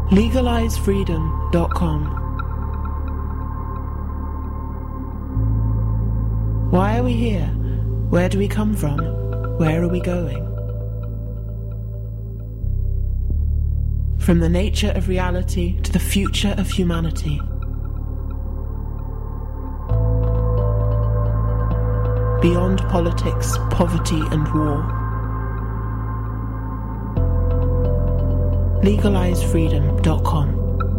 LegalizeFreedom.com. Why are we here? Where do we come from? Where are we going? From the nature of reality to the future of humanity. Beyond politics, poverty and war. LegalizeFreedom.com.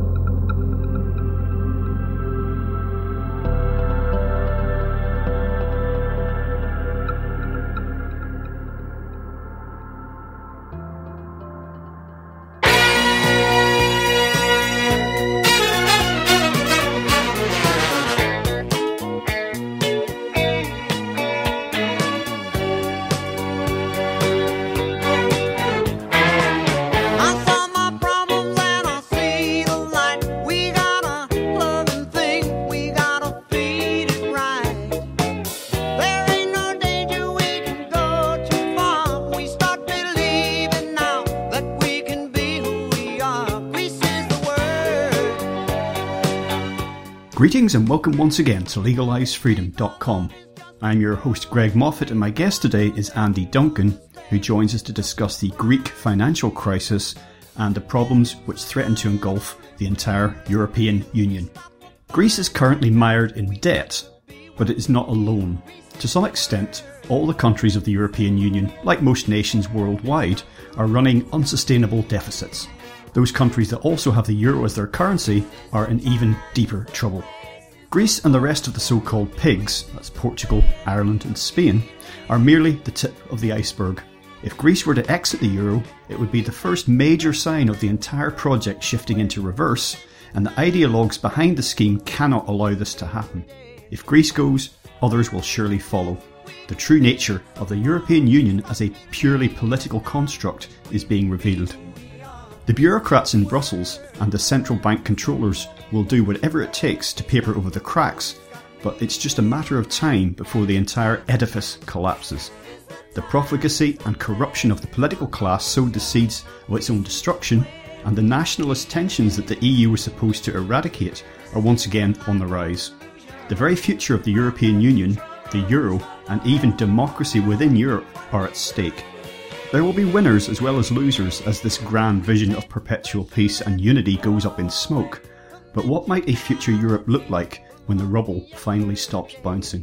Greetings and welcome once again to LegalizeFreedom.com. I'm your host Greg Moffat and my guest today is Andy Duncan, who joins us to discuss the Greek financial crisis and the problems which threaten to engulf the entire European Union. Greece is currently mired in debt, but it is not alone. To some extent, all the countries of the European Union, like most nations worldwide, are running unsustainable deficits. Those countries that also have the euro as their currency are in even deeper trouble. Greece and the rest of the so-called pigs, that's Portugal, Ireland and Spain, are merely the tip of the iceberg. If Greece were to exit the euro, it would be the first major sign of the entire project shifting into reverse, and the ideologues behind the scheme cannot allow this to happen. If Greece goes, others will surely follow. The true nature of the European Union as a purely political construct is being revealed. The bureaucrats in Brussels and the central bank controllers will do whatever it takes to paper over the cracks, but it's just a matter of time before the entire edifice collapses. The profligacy and corruption of the political class sowed the seeds of its own destruction, and the nationalist tensions that the EU was supposed to eradicate are once again on the rise. The very future of the European Union, the euro, and even democracy within Europe are at stake. There will be winners as well as losers as this grand vision of perpetual peace and unity goes up in smoke. But what might a future Europe look like when the rubble finally stops bouncing?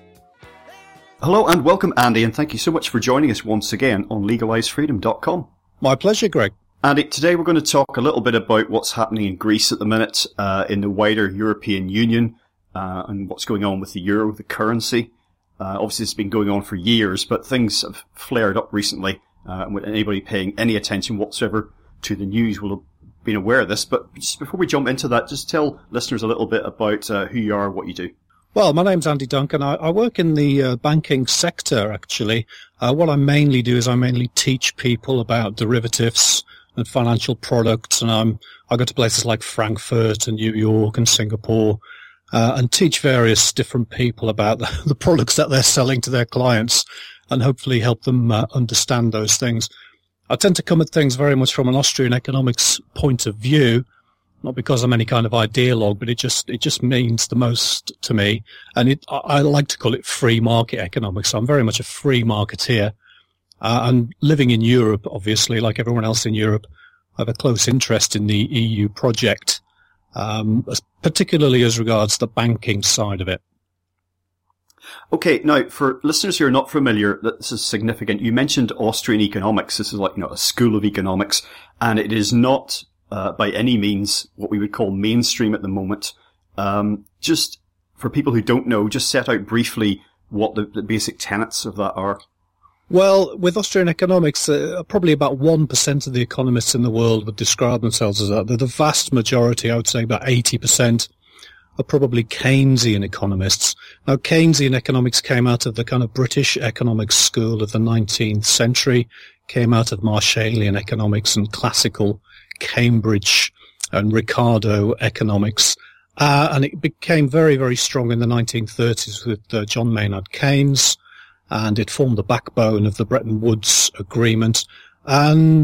Hello and welcome Andy, and thank you so much for joining us once again on LegalizeFreedom.com. My pleasure, Greg. Andy, today we're going to talk a little bit about what's happening in Greece at the minute, in the wider European Union, and what's going on with the euro, the currency. Obviously it's been going on for years, but things have flared up recently. Anybody paying any attention whatsoever to the news will have been aware of this. But just before we jump into that, just tell listeners a little bit about who you are, what you do. Well, my name's Andy Duncan. I work in the banking sector, actually. What I mainly do is I mainly teach people about derivatives and financial products. And I go to places like Frankfurt and New York and Singapore and teach various different people about the products that they're selling to their clients, and hopefully help them understand those things. I tend to come at things very much from an Austrian economics point of view, not because I'm any kind of ideologue, but it just means the most to me. And I like to call it free market economics. I'm very much a free marketeer. And living in Europe, obviously, like everyone else in Europe, I have a close interest in the EU project, particularly as regards the banking side of it. Okay, now for listeners who are not familiar, this is significant. You mentioned Austrian economics. This is like, a school of economics, and it is not by any means what we would call mainstream at the moment. Just for people who don't know, just set out briefly what the basic tenets of that are. Well, with Austrian economics, probably about 1% of the economists in the world would describe themselves as that. The vast majority, I would say about 80%, are probably Keynesian economists. Now, Keynesian economics came out of the kind of British economics school of the 19th century, came out of Marshallian economics and classical Cambridge and Ricardo economics. And it became very, very strong in the 1930s with John Maynard Keynes, and it formed the backbone of the Bretton Woods Agreement. And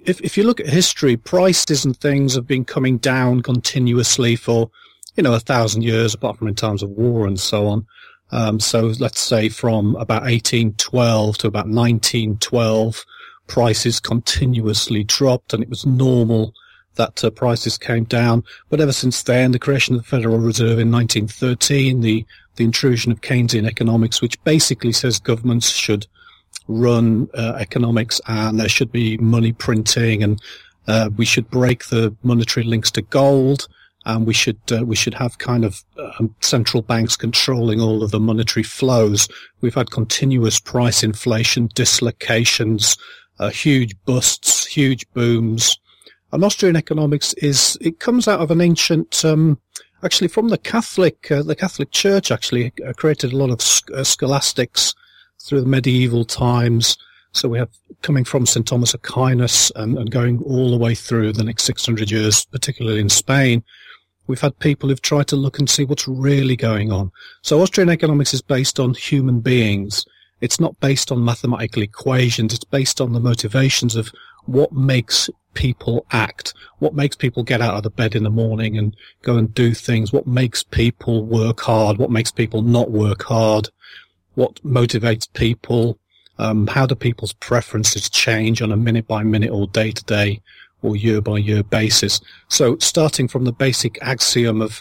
if you look at history, prices and things have been coming down continuously for, 1,000 years, apart from in times of war and so on. So let's say from about 1812 to about 1912, prices continuously dropped, and it was normal that prices came down. But ever since then, the creation of the Federal Reserve in 1913, the intrusion of Keynesian economics, which basically says governments should run economics and there should be money printing, and we should break the monetary links to gold, and we should have kind of central banks controlling all of the monetary flows. We've had continuous price inflation, dislocations, huge busts, huge booms. And Austrian economics it comes out of an ancient, actually from the Catholic Church actually created a lot of scholastics through the medieval times. So we have coming from St. Thomas Aquinas and going all the way through the next 600 years, particularly in Spain. We've had people who've tried to look and see what's really going on. So Austrian economics is based on human beings. It's not based on mathematical equations. It's based on the motivations of what makes people act, what makes people get out of the bed in the morning and go and do things, what makes people work hard, what makes people not work hard, what motivates people, how do people's preferences change on a minute-by-minute or day-to-day or year-by-year basis. So starting from the basic axiom of,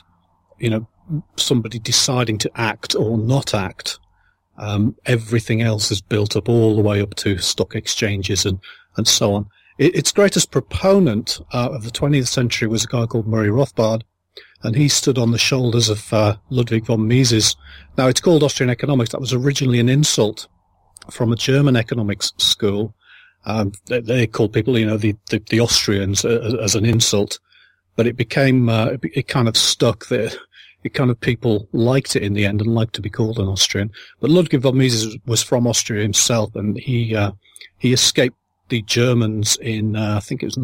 somebody deciding to act or not act, everything else is built up all the way up to stock exchanges and so on. Its greatest proponent of the 20th century was a guy called Murray Rothbard, and he stood on the shoulders of Ludwig von Mises. Now, it's called Austrian economics. That was originally an insult from a German economics school. They called people, the Austrians as an insult, but it became, it kind of stuck there. It kind of, people liked it in the end and liked to be called an Austrian. But Ludwig von Mises was from Austria himself, and he escaped the Germans in, I think it was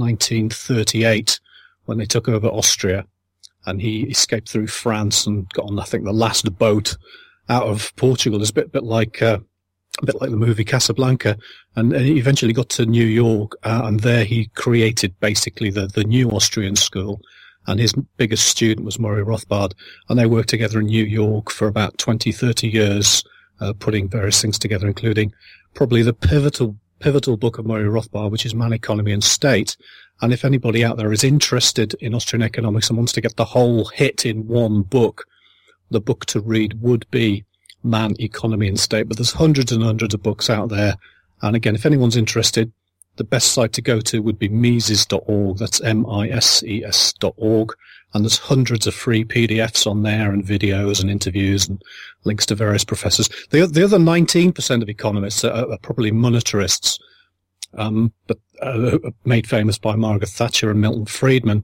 1938 when they took over Austria, and he escaped through France and got on, I think, the last boat out of Portugal. It's a bit like the movie Casablanca, and he eventually got to New York, and there he created basically the new Austrian school, and his biggest student was Murray Rothbard, and they worked together in New York for about 20, 30 years, putting various things together, including probably the pivotal book of Murray Rothbard, which is Man, Economy and State. And if anybody out there is interested in Austrian economics and wants to get the whole hit in one book, the book to read would be Man, Economy and State. But there's hundreds and hundreds of books out there. And again, if anyone's interested, the best site to go to would be Mises.org. That's MISES.org. And there's hundreds of free PDFs on there and videos and interviews and links to various professors. The other 19% of economists are probably monetarists, but made famous by Margaret Thatcher and Milton Friedman.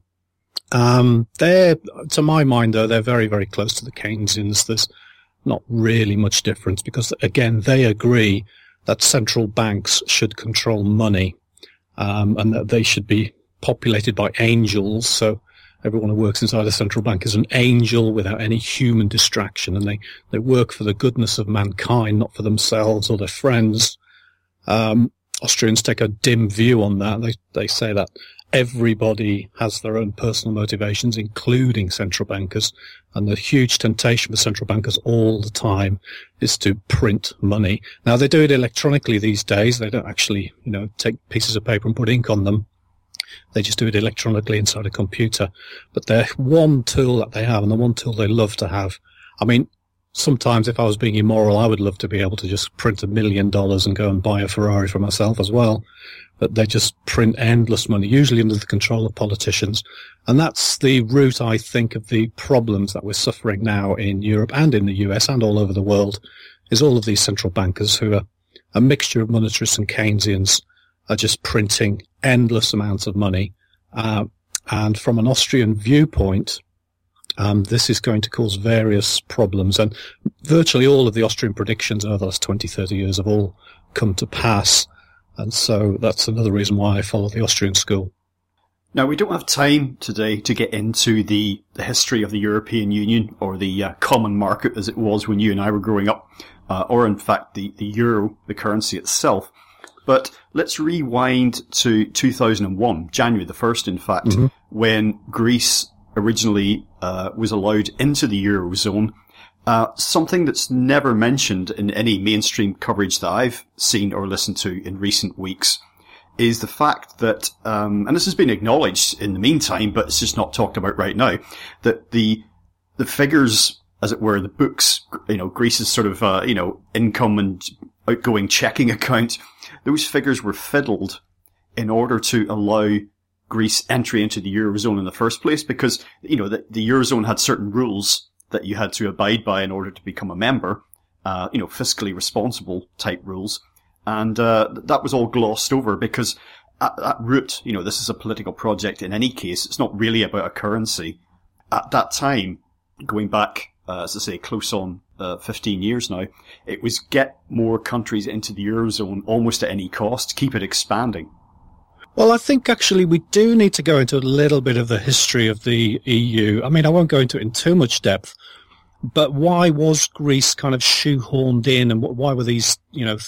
They're, to my mind, though, they're very, very close to the Keynesians. There's not really much difference because, again, they agree that central banks should control money, and that they should be populated by angels. So everyone who works inside a central bank is an angel without any human distraction, and they work for the goodness of mankind, not for themselves or their friends. Austrians take a dim view on that. They say that everybody has their own personal motivations, including central bankers, and the huge temptation for central bankers all the time is to print money. Now, they do it electronically these days. They don't actually, take pieces of paper and put ink on them. They just do it electronically inside a computer. But they're one tool that they have, and the one tool they love to have. I mean, sometimes if I was being immoral, I would love to be able to just print $1 million and go and buy a Ferrari for myself as well. But they just print endless money, usually under the control of politicians. And that's the root, I think, of the problems that we're suffering now in Europe and in the US and all over the world, is all of these central bankers who are a mixture of monetarists and Keynesians are just printing endless amounts of money. And from an Austrian viewpoint, this is going to cause various problems. And virtually all of the Austrian predictions over the last 20, 30 years have all come to pass. And so that's another reason why I follow the Austrian school. Now, we don't have time today to get into the history of the European Union or the common market as it was when you and I were growing up, or in fact the euro, the currency itself. But let's rewind to 2001, January the 1st, in fact, when Greece originally was allowed into the Eurozone. Something that's never mentioned in any mainstream coverage that I've seen or listened to in recent weeks is the fact that, and this has been acknowledged in the meantime, but it's just not talked about right now, that the figures, as it were, the books, Greece's sort of, income and outgoing checking account, those figures were fiddled in order to allow Greece entry into the Eurozone in the first place, because, the Eurozone had certain rules that you had to abide by in order to become a member, fiscally responsible type rules. And, that was all glossed over because at root, this is a political project in any case. It's not really about a currency. At that time, going back, as I say, close on 15 years now, it was get more countries into the Eurozone almost at any cost, keep it expanding. Well, I think actually we do need to go into a little bit of the history of the EU. I mean, I won't go into it in too much depth, but why was Greece kind of shoehorned in, and why were these,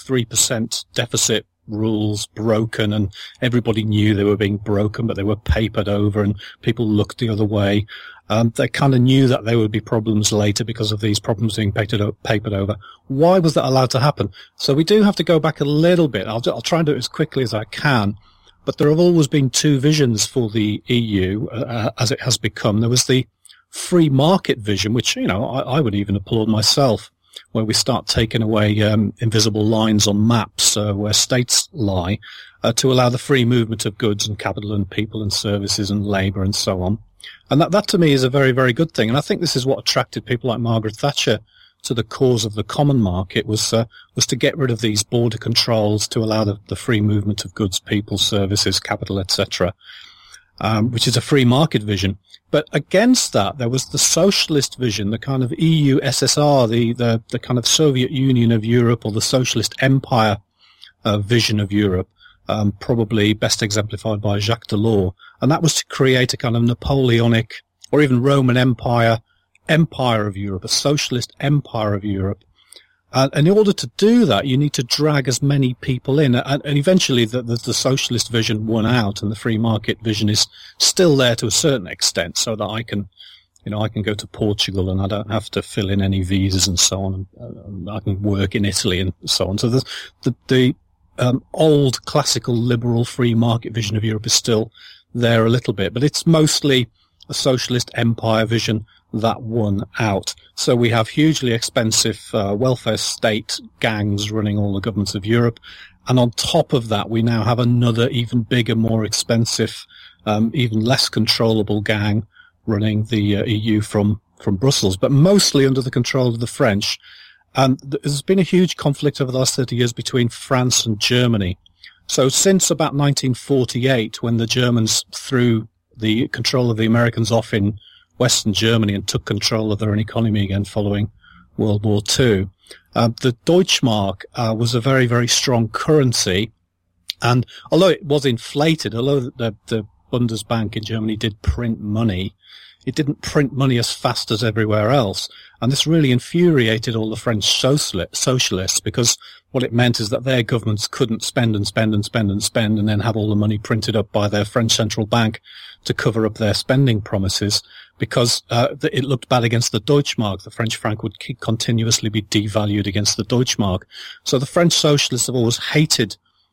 3% deficit rules broken, and everybody knew they were being broken, but they were papered over and people looked the other way. They kind of knew that there would be problems later because of these problems being papered over. Why was that allowed to happen? So we do have to go back a little bit. I'll try and do it as quickly as I can. But there have always been two visions for the EU as it has become. There was the free market vision, which, I would even applaud myself, where we start taking away invisible lines on maps where states lie to allow the free movement of goods and capital and people and services and labour and so on. And that to me is a very, very good thing. And I think this is what attracted people like Margaret Thatcher to the cause of the common market was to get rid of these border controls to allow the free movement of goods, people, services, capital, etc., which is a free market vision. But against that, there was the socialist vision, the kind of EU SSR, the kind of Soviet Union of Europe, or the socialist empire vision of Europe, probably best exemplified by Jacques Delors. And that was to create a kind of Napoleonic or even Roman Empire of Europe, a socialist empire of Europe. And in order to do that, you need to drag as many people in. And eventually the socialist vision won out, and the free market vision is still there to a certain extent, so that I can go to Portugal and I don't have to fill in any visas and so on. And I can work in Italy and so on. So the old classical liberal free market vision of Europe is still there a little bit, but it's mostly a socialist empire vision that won out. So we have hugely expensive welfare state gangs running all the governments of Europe. And on top of that, we now have another even bigger, more expensive, even less controllable gang running the EU from Brussels, but mostly under the control of the French. And there's been a huge conflict over the last 30 years between France and Germany. So since about 1948, when the Germans threw the control of the Americans off in Western Germany and took control of their own economy again following World War II. The Deutschmark was a very, very strong currency, and although it was inflated, although the Bundesbank in Germany did print money, it didn't print money as fast as everywhere else. And this really infuriated all the French socialists, because what it meant is that their governments couldn't spend and spend and spend and spend and then have all the money printed up by their French central bank to cover up their spending promises, because it looked bad against the Deutschmark. The French franc would continuously be devalued against the Deutschmark. So the French socialists have always hated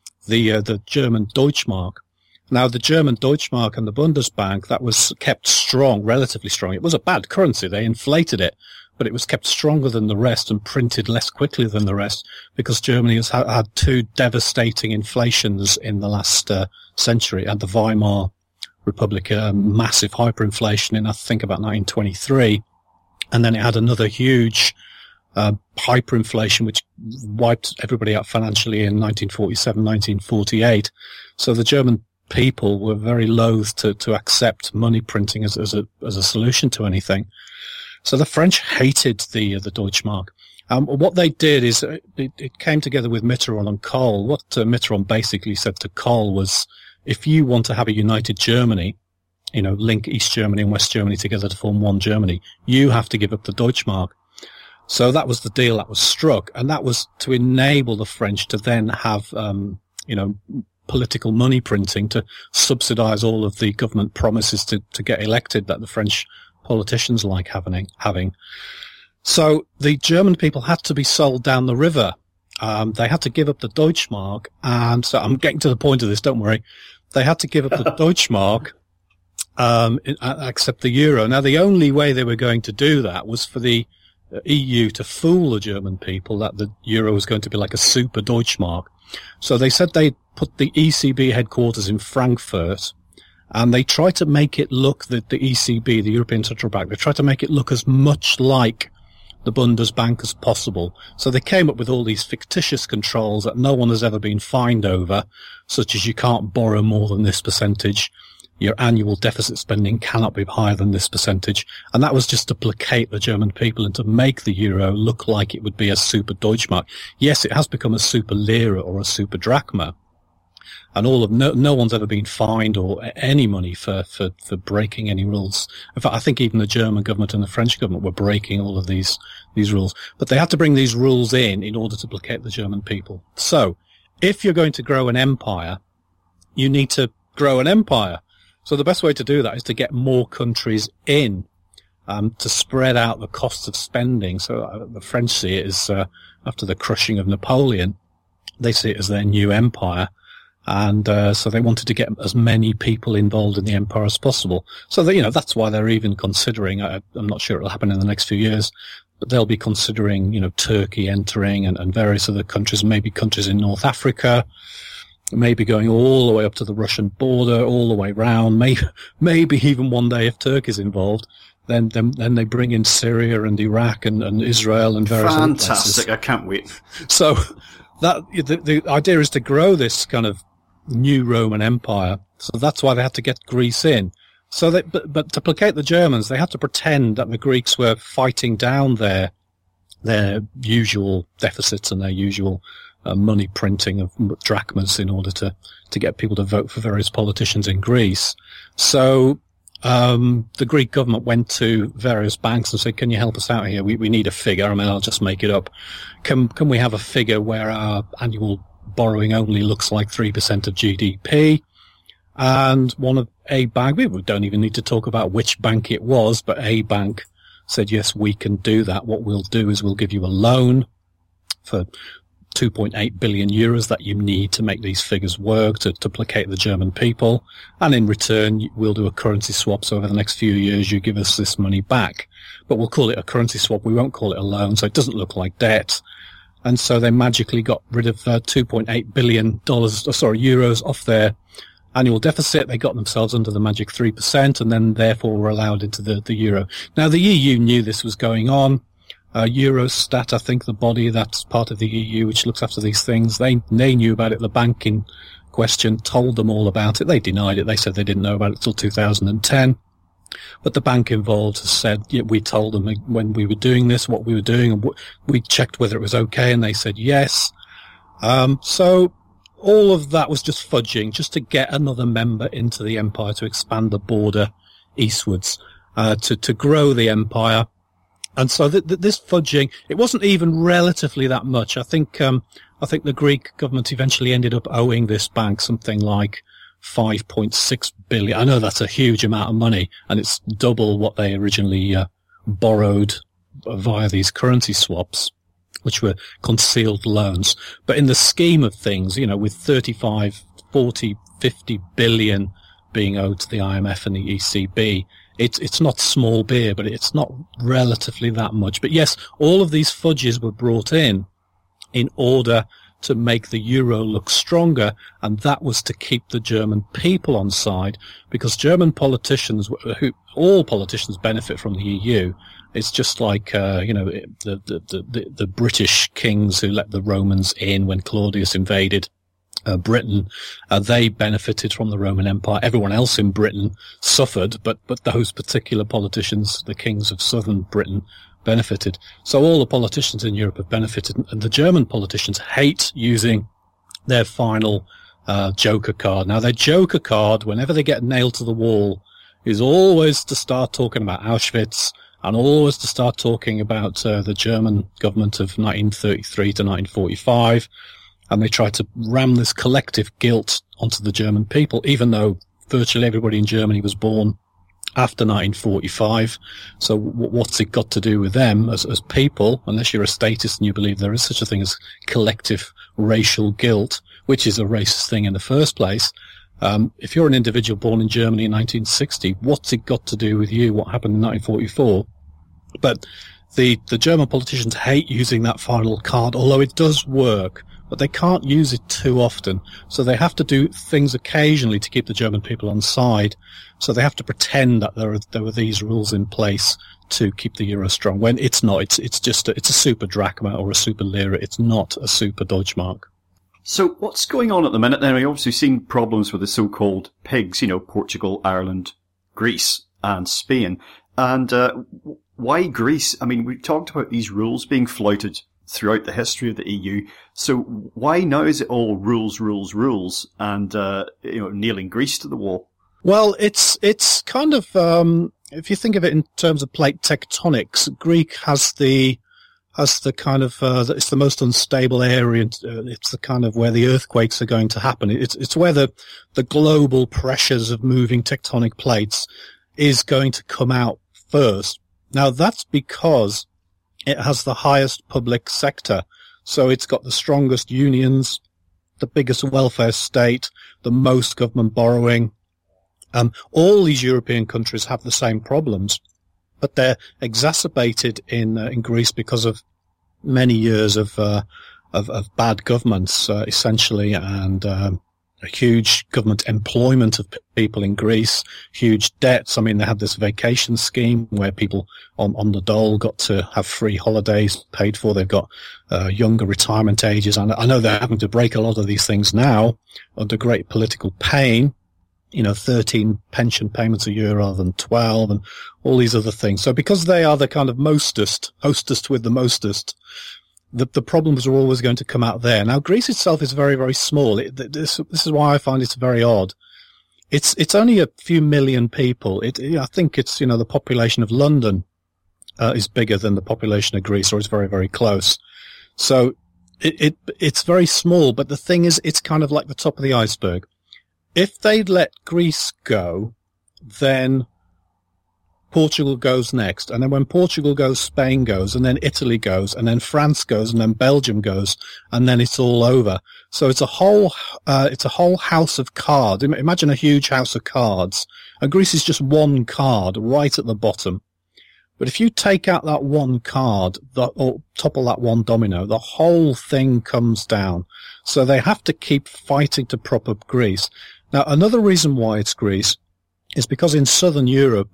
the German Deutschmark. Now, the German Deutschmark and the Bundesbank, that was kept strong, relatively strong. It was a bad currency. They inflated it, but it was kept stronger than the rest and printed less quickly than the rest, because Germany has had two devastating inflations in the last century. And the Weimar Republic, massive hyperinflation in, I think, about 1923. And then it had another huge hyperinflation, which wiped everybody out financially in 1947, 1948. So the German people were very loath to accept money printing as a solution to anything. So the French hated the Deutschmark. What they did is it came together with Mitterrand and Kohl. What Mitterrand basically said to Kohl was, if you want to have a united Germany, link East Germany and West Germany together to form one Germany, you have to give up the Deutschmark. So that was the deal that was struck, and that was to enable the French to then have political money printing to subsidize all of the government promises to get elected that the French politicians like having. So the German people had to be sold down the river. They had to give up the Deutschmark, and so I'm getting to the point of this, don't worry. They had to give up the Deutschmark, accept the euro. Now, the only way they were going to do that was for the EU to fool the German people that the euro was going to be like a super Deutschmark. So they said they'd put the ECB headquarters in Frankfurt, and they tried to make it look, the ECB, the European Central Bank, they tried to make it look as much like the Bundesbank as possible. So they came up with all these fictitious controls that no one has ever been fined over, such as you can't borrow more than this percentage, your annual deficit spending cannot be higher than this percentage, and that was just to placate the German people and to make the euro look like it would be a super Deutschmark. Yes, it has become a super lira or a super drachma, and no one's ever been fined or any money for breaking any rules. In fact, I think even the German government and the French government were breaking all of these rules. But they had to bring these rules in order to placate the German people. So, if you're going to grow an empire, you need to grow an empire. So the best way to do that is to get more countries in, to spread out the costs of spending. So the French see it as, after the crushing of Napoleon, they see it as their new empire. And so they wanted to get as many people involved in the empire as possible. So that's why they're even considering, I'm not sure it'll happen in the next few years, but they'll be considering, Turkey entering and various other countries, maybe countries in North Africa, maybe going all the way up to the Russian border, all the way round, maybe even one day if Turkey's involved. Then they bring in Syria and Iraq and Israel and various other places. Fantastic, I can't wait. So the idea is to grow this kind of new Roman Empire. So that's why they had to get Greece in. So but to placate the Germans, they had to pretend that the Greeks were fighting down their usual deficits and their usual money printing of drachmas in order to get people to vote for various politicians in Greece. So the Greek government went to various banks and said, can you help us out here? We need a figure. I mean, I'll just make it up. Can we have a figure where our annual borrowing only looks like 3% of GDP? And a bank, we don't even need to talk about which bank it was, but a bank said, yes, we can do that. What we'll do is we'll give you a loan for 2.8 billion euros that you need to make these figures work, to placate the German people. And in return, we'll do a currency swap. So over the next few years, you give us this money back. But we'll call it a currency swap. We won't call it a loan. So it doesn't look like debt. And so they magically got rid of $2.8 billion, euros off their annual deficit. They got themselves under the magic 3% and then therefore were allowed into the euro. Now the EU knew this was going on. Eurostat, I think the body that's part of the EU which looks after these things, they knew about it. The bank in question told them all about it. They denied it. They said they didn't know about it till 2010. But the bank involved has said, yeah, we told them when we were doing this, what we were doing, and we checked whether it was okay, and they said yes. So all of that was just fudging, just to get another member into the empire, to expand the border eastwards, to grow the empire. And so this fudging, it wasn't even relatively that much. I think the Greek government eventually ended up owing this bank something like 5.6 billion. I know that's a huge amount of money, and it's double what they originally borrowed via these currency swaps, which were concealed loans. But in the scheme of things, with 35, 40, 50 billion being owed to the IMF and the ECB, it's not small beer, but it's not relatively that much. But yes, all of these fudges were brought in order to make the euro look stronger, and that was to keep the German people on side, because German politicians, all politicians benefit from the EU. It's just like, the British kings who let the Romans in when Claudius invaded Britain. They benefited from the Roman Empire. Everyone else in Britain suffered, but those particular politicians, the kings of southern Britain, benefited. So all the politicians in Europe have benefited, and the German politicians hate using their final joker card. Now, their joker card, whenever they get nailed to the wall, is always to start talking about Auschwitz, and always to start talking about the German government of 1933 to 1945, and they tried to ram this collective guilt onto the German people, even though virtually everybody in Germany was born after 1945. So what's it got to do with them as people, unless you're a statist and you believe there is such a thing as collective racial guilt, which is a racist thing in the first place? If you're an individual born in Germany in 1960, what's it got to do with you? What happened in 1944? But the German politicians hate using that final card, although it does work, but they can't use it too often. So they have to do things occasionally to keep the German people on side. So they have to pretend that there were these rules in place to keep the euro strong, when it's not. It's just it's a super drachma or a super lira. It's not a super Deutschmark. So what's going on at the minute then? We've obviously seen problems with the so-called pigs, Portugal, Ireland, Greece and Spain. And why Greece? I mean, we talked about these rules being flouted throughout the history of the EU. So why now is it all rules, and, nailing Greece to the wall? Well, it's kind of, if you think of it in terms of plate tectonics, Greek has the kind of, it's the most unstable area. It's the kind of where the earthquakes are going to happen. It's where the global pressures of moving tectonic plates is going to come out first. Now that's because it has the highest public sector. So it's got the strongest unions, the biggest welfare state, the most government borrowing. All these European countries have the same problems, but they're exacerbated in Greece because of many years of bad governments, essentially, and a huge government employment of people in Greece, huge debts. I mean, they had this vacation scheme where people on the dole got to have free holidays paid for. They've got younger retirement ages. And I know they're having to break a lot of these things now under great political pain. 13 pension payments a year rather than 12 and all these other things. So because they are the kind of hostess with the mostest, the problems are always going to come out there. Now, Greece itself is very, very small. This is why I find it's very odd. It's only a few million people. I think it's, the population of London is bigger than the population of Greece, or it's very, very close. So it's very small, but the thing is, it's kind of like the top of the iceberg. If they'd let Greece go, then Portugal goes next. And then when Portugal goes, Spain goes, and then Italy goes, and then France goes, and then Belgium goes, and then it's all over. So it's a whole house of cards. Imagine a huge house of cards. And Greece is just one card right at the bottom. But if you take out that one card, or topple that one domino, the whole thing comes down. So they have to keep fighting to prop up Greece. Now, another reason why it's Greece is because in southern Europe,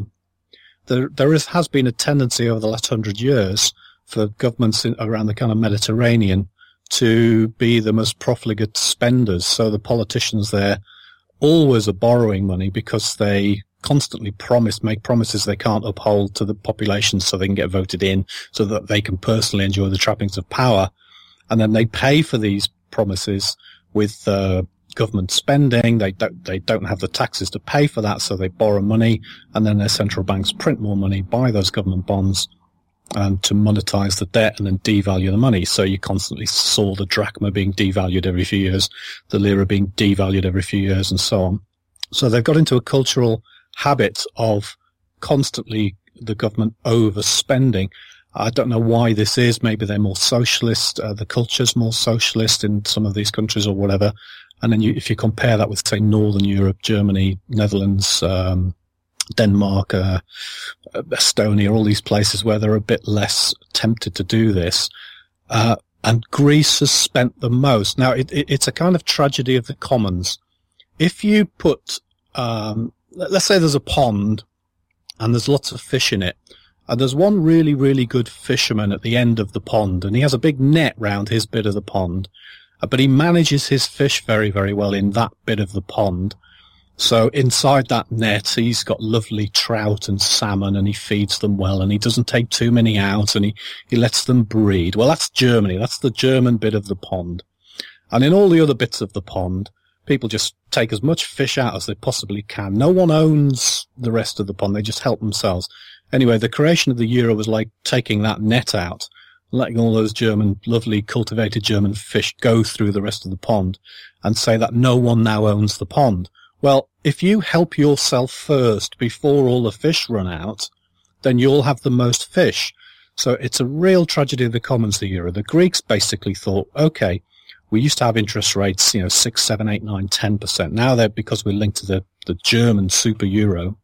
there has been a tendency over the last 100 years for governments around the kind of Mediterranean to be the most profligate spenders. So the politicians there always are borrowing money because they constantly make promises they can't uphold to the population so they can get voted in, so that they can personally enjoy the trappings of power. And then they pay for these promises with government spending. They don't have the taxes to pay for that, so they borrow money, and then their central banks print more money, buy those government bonds to monetize the debt and then devalue the money. So you constantly saw the drachma being devalued every few years, the lira being devalued every few years, and so on. So they've got into a cultural habit of constantly the government overspending. I don't know why this is. Maybe they're more socialist. The culture's more socialist in some of these countries or whatever. And then if you compare that with, say, Northern Europe, Germany, Netherlands, Denmark, Estonia, all these places where they're a bit less tempted to do this. And Greece has spent the most. Now, it's a kind of tragedy of the commons. If you put, let's say there's a pond and there's lots of fish in it, and there's one really, really good fisherman at the end of the pond, and he has a big net round his bit of the pond, but he manages his fish very, very well in that bit of the pond. So inside that net, he's got lovely trout and salmon, and he feeds them well, and he doesn't take too many out, and he lets them breed. Well, that's Germany. That's the German bit of the pond. And in all the other bits of the pond, people just take as much fish out as they possibly can. No one owns the rest of the pond. They just help themselves. Anyway, the creation of the euro was like taking that net out. letting all those lovely cultivated German fish go through the rest of the pond and say that no one now owns the pond. Well, if you help yourself first before all the fish run out, then you'll have the most fish. So it's a real tragedy of the commons, the euro. The Greeks basically thought, okay, we used to have interest rates, 6, 7, 8, 9, 10%. Now because we're linked to the German super euro,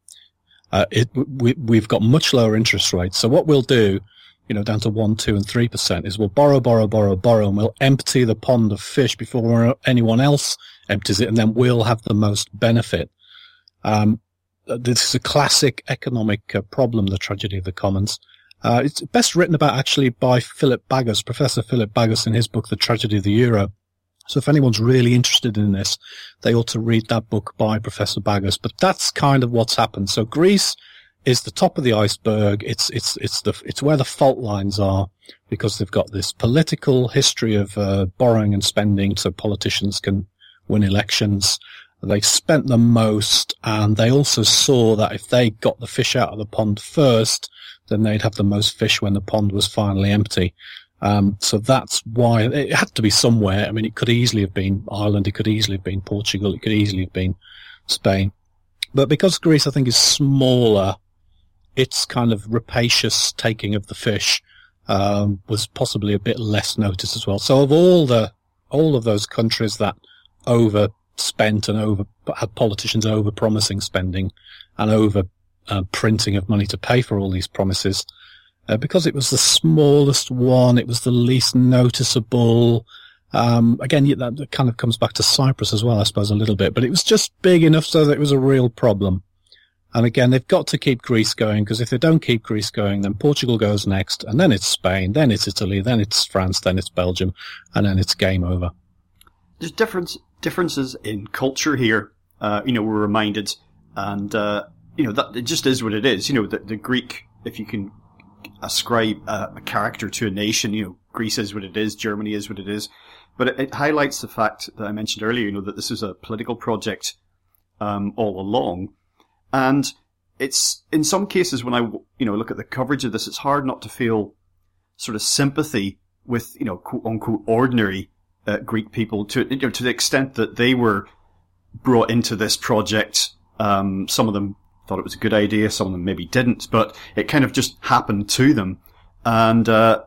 we've got much lower interest rates. So what we'll do, down to 1, 2, and 3% is we'll borrow, and we'll empty the pond of fish before anyone else empties it, and then we'll have the most benefit. This is a classic economic problem, the tragedy of the commons. It's best written about actually by Philip Baggus, Professor Philip Baggus, in his book, The Tragedy of the Euro. So if anyone's really interested in this, they ought to read that book by Professor Baggus. But that's kind of what's happened. So Greece is the top of the iceberg. It's where the fault lines are, because they've got this political history of borrowing and spending so politicians can win elections. They spent the most, and they also saw that if they got the fish out of the pond first, then they'd have the most fish when the pond was finally empty. So that's why it had to be somewhere. I mean, it could easily have been Ireland, it could easily have been Portugal, it could easily have been Spain. But because Greece, I think, is smaller, its kind of rapacious taking of the fish was possibly a bit less noticed as well. So of all of those countries that overspent and had politicians over promising spending and over printing of money to pay for all these promises, because it was the smallest one, it was the least noticeable. Again, that kind of comes back to Cyprus as well, I suppose, a little bit, but it was just big enough so that it was a real problem. And again, they've got to keep Greece going, because if they don't keep Greece going, then Portugal goes next, and then it's Spain, then it's Italy, then it's France, then it's Belgium, and then it's game over. There's differences in culture here. We're reminded, and that it just is what it is. The Greek, if you can ascribe a character to a nation, Greece is what it is, Germany is what it is. But it highlights the fact that I mentioned earlier, that this is a political project all along. And it's, in some cases, when I, look at the coverage of this, it's hard not to feel sort of sympathy with, quote unquote, ordinary Greek people to the extent that they were brought into this project. Some of them thought it was a good idea, some of them maybe didn't, but it kind of just happened to them. And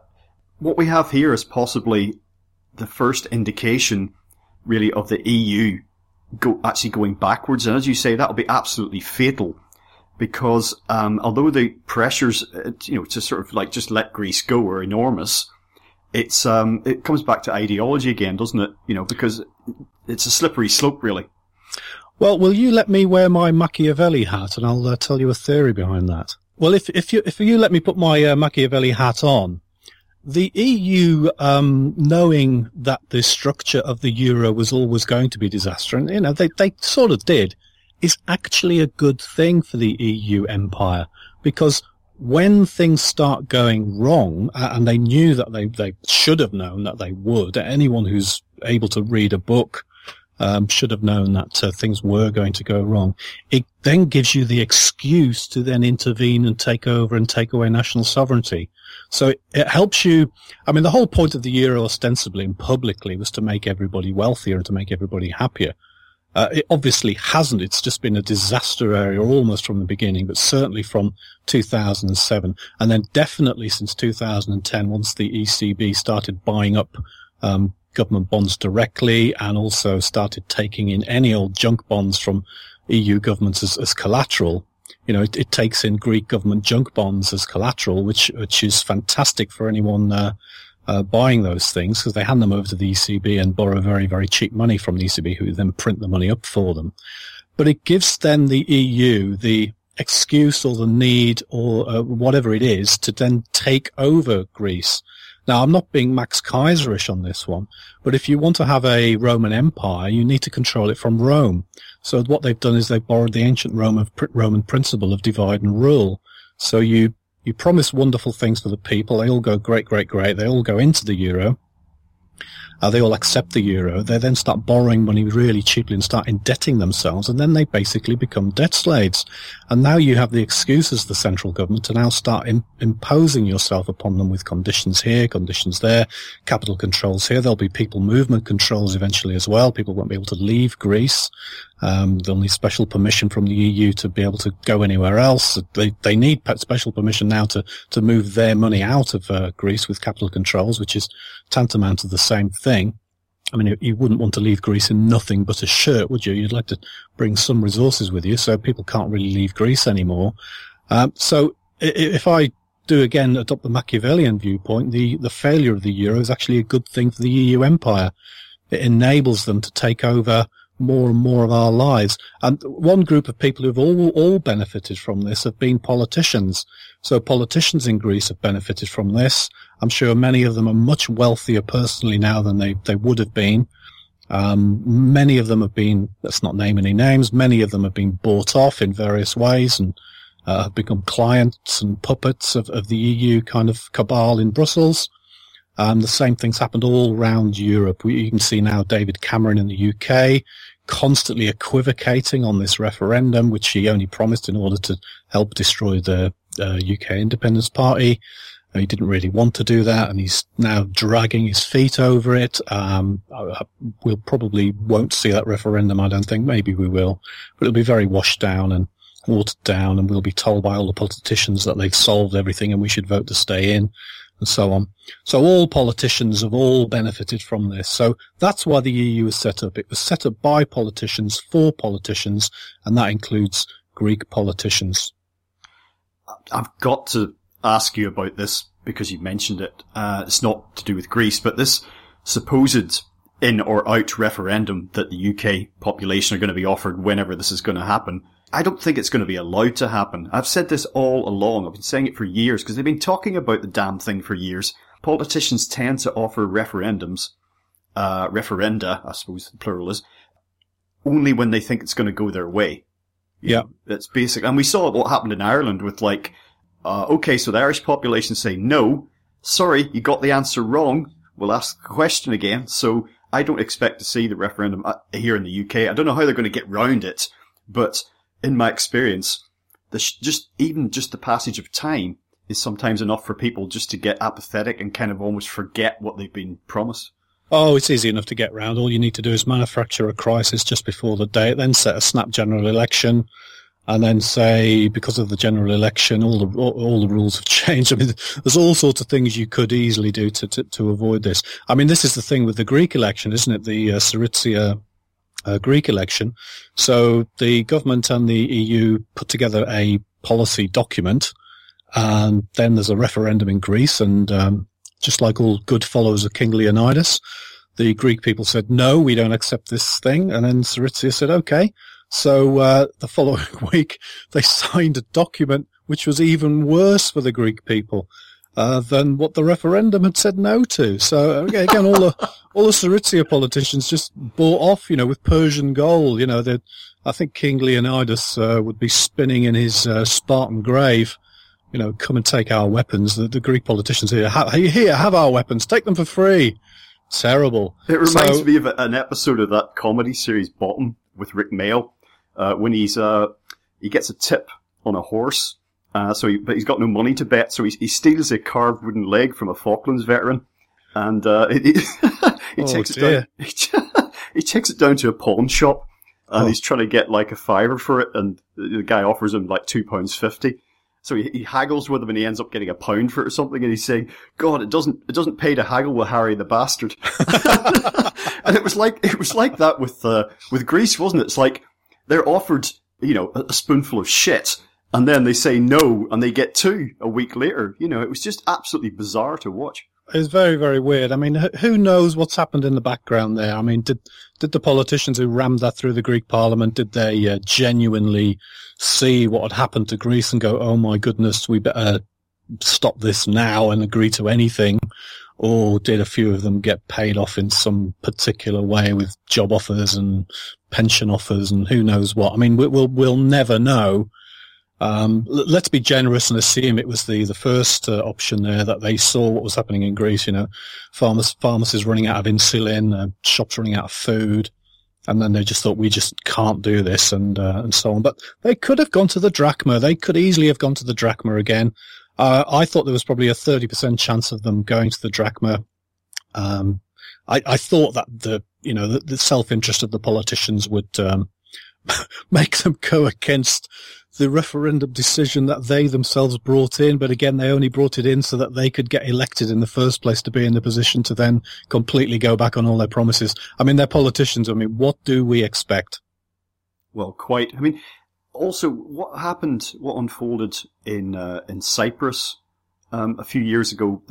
what we have here is possibly the first indication, really, of the EU actually going backwards. And as you say, that'll be absolutely fatal, because although the pressures, to sort of like just let Greece go are enormous, it comes back to ideology again, doesn't it? Because it's a slippery slope, really. Well, will you let me wear my Machiavelli hat, and I'll tell you a theory behind that. Well, if you let me put my Machiavelli hat on, the EU, knowing that the structure of the euro was always going to be disaster, and they sort of did, is actually a good thing for the EU empire, because when things start going wrong, and they knew that they should have known that they would, anyone who's able to read a book should have known that things were going to go wrong. It then gives you the excuse to then intervene and take over and take away national sovereignty. So it helps you. I mean, the whole point of the euro, ostensibly and publicly, was to make everybody wealthier and to make everybody happier. It obviously hasn't. It's just been a disaster area almost from the beginning, but certainly from 2007, and then definitely since 2010, once the ECB started buying up government bonds directly, and also started taking in any old junk bonds from EU governments as collateral. It takes in Greek government junk bonds as collateral, which is fantastic for anyone buying those things, because they hand them over to the ECB and borrow very, very cheap money from the ECB, who then print the money up for them. But it gives then the EU the excuse or the need or whatever it is to then take over Greece. Now, I'm not being Max Kaiserish on this one, but if you want to have a Roman Empire, you need to control it from Rome. So what they've done is they've borrowed the ancient Roman principle of divide and rule. So you promise wonderful things for the people. They all go great, great, great. They all go into the euro. they all accept the euro. They then start borrowing money really cheaply and start indebting themselves, and then they basically become debt slaves. And now you have the excuse as the central government to now start imposing yourself upon them with conditions here, conditions there, capital controls here. There'll be people movement controls eventually as well. People won't be able to leave Greece. They'll need special permission from the EU to be able to go anywhere else. They need special permission now to move their money out of Greece with capital controls, which is tantamount to the same thing. I mean, you wouldn't want to leave Greece in nothing but a shirt, would you? You'd like to bring some resources with you, so people can't really leave Greece anymore. So if I do again adopt the Machiavellian viewpoint, the failure of the euro is actually a good thing for the EU empire. It enables them to take over more and more of our lives. And one group of people who've all benefited from this have been politicians. So politicians in Greece have benefited from this. I'm sure many of them are much wealthier personally now than they would have been. Many of them have been, let's not name any names, many of them have been bought off in various ways and have become clients and puppets of the EU kind of cabal in Brussels. The same thing's happened all around Europe. You can see now David Cameron in the UK constantly equivocating on this referendum, which he only promised in order to help destroy the UK Independence Party. He didn't really want to do that, and he's now dragging his feet over it. We'll probably won't see that referendum, I don't think. Maybe we will. But it'll be very washed down and watered down, and we'll be told by all the politicians that they've solved everything and we should vote to stay in, and so on. So all politicians have all benefited from this. So that's why the EU was set up. It was set up by politicians, for politicians, and that includes Greek politicians. I've got to ask you about this because you mentioned it. It's not to do with Greece, but this supposed in or out referendum that the UK population are going to be offered whenever this is going to happen. I don't think it's going to be allowed to happen. I've said this all along. I've been saying it for years because they've been talking about the damn thing for years. Politicians tend to offer referendums, referenda, I suppose the plural is, only when they think it's going to go their way. Yeah. That's basic. And we saw what happened in Ireland with okay, so the Irish population say, no, sorry, you got the answer wrong. We'll ask the question again. So I don't expect to see the referendum here in the UK. I don't know how they're going to get round it, but in my experience, just the passage of time is sometimes enough for people just to get apathetic and kind of almost forget what they've been promised. Oh, it's easy enough to get round. All you need to do is manufacture a crisis just before the date, then set a snap general election, and then say, because of the general election, all the rules have changed. I mean, there's all sorts of things you could easily do to avoid this. I mean, this is the thing with the Greek election, isn't it? The Syriza Greek election. So the government and the EU put together a policy document, and then there's a referendum in Greece, and just like all good followers of King Leonidas, the Greek people said, no, we don't accept this thing, and then Syriza said, okay. So the following week, they signed a document which was even worse for the Greek people than what the referendum had said no to. So again, all the Syriza politicians just bought off, with Persian gold. I think King Leonidas would be spinning in his Spartan grave. Come and take our weapons. The Greek politicians here, have our weapons, take them for free. Terrible. It reminds me of an episode of that comedy series Bottom with Rick Mail, when he gets a tip on a horse, but he's got no money to bet, so he steals a carved wooden leg from a Falklands veteran, and he takes it down to a pawn shop, and he's trying to get like a fiver for it, and the guy offers him like £2.50. So he haggles with him, and he ends up getting £1 for it or something, and he's saying, God, it doesn't pay to haggle with Harry the Bastard. And it was like that with Greece, wasn't it? It's like they're offered, a spoonful of shit, and then they say no, and they get 2 a week later. It was just absolutely bizarre to watch. It's very, very weird. I mean, who knows what's happened in the background there? I mean, did the politicians who rammed that through the Greek parliament, did they genuinely see what had happened to Greece and go, oh my goodness, we better stop this now and agree to anything? Or did a few of them get paid off in some particular way with job offers and pension offers and who knows what? I mean, we'll never know. Let's be generous and assume it was the first option there, that they saw what was happening in Greece. Pharmacies running out of insulin, shops running out of food, and then they just thought, we just can't do this, and so on. But they could have gone to the drachma. They could easily have gone to the drachma again. I thought there was probably a 30% chance of them going to the drachma. I thought that the self-interest of the politicians would make them go against the referendum decision that they themselves brought in. But again, they only brought it in so that they could get elected in the first place, to be in the position to then completely go back on all their promises. I mean, they're politicians. I mean, what do we expect? Well, quite. I mean, also, what unfolded in Cyprus a few years ago,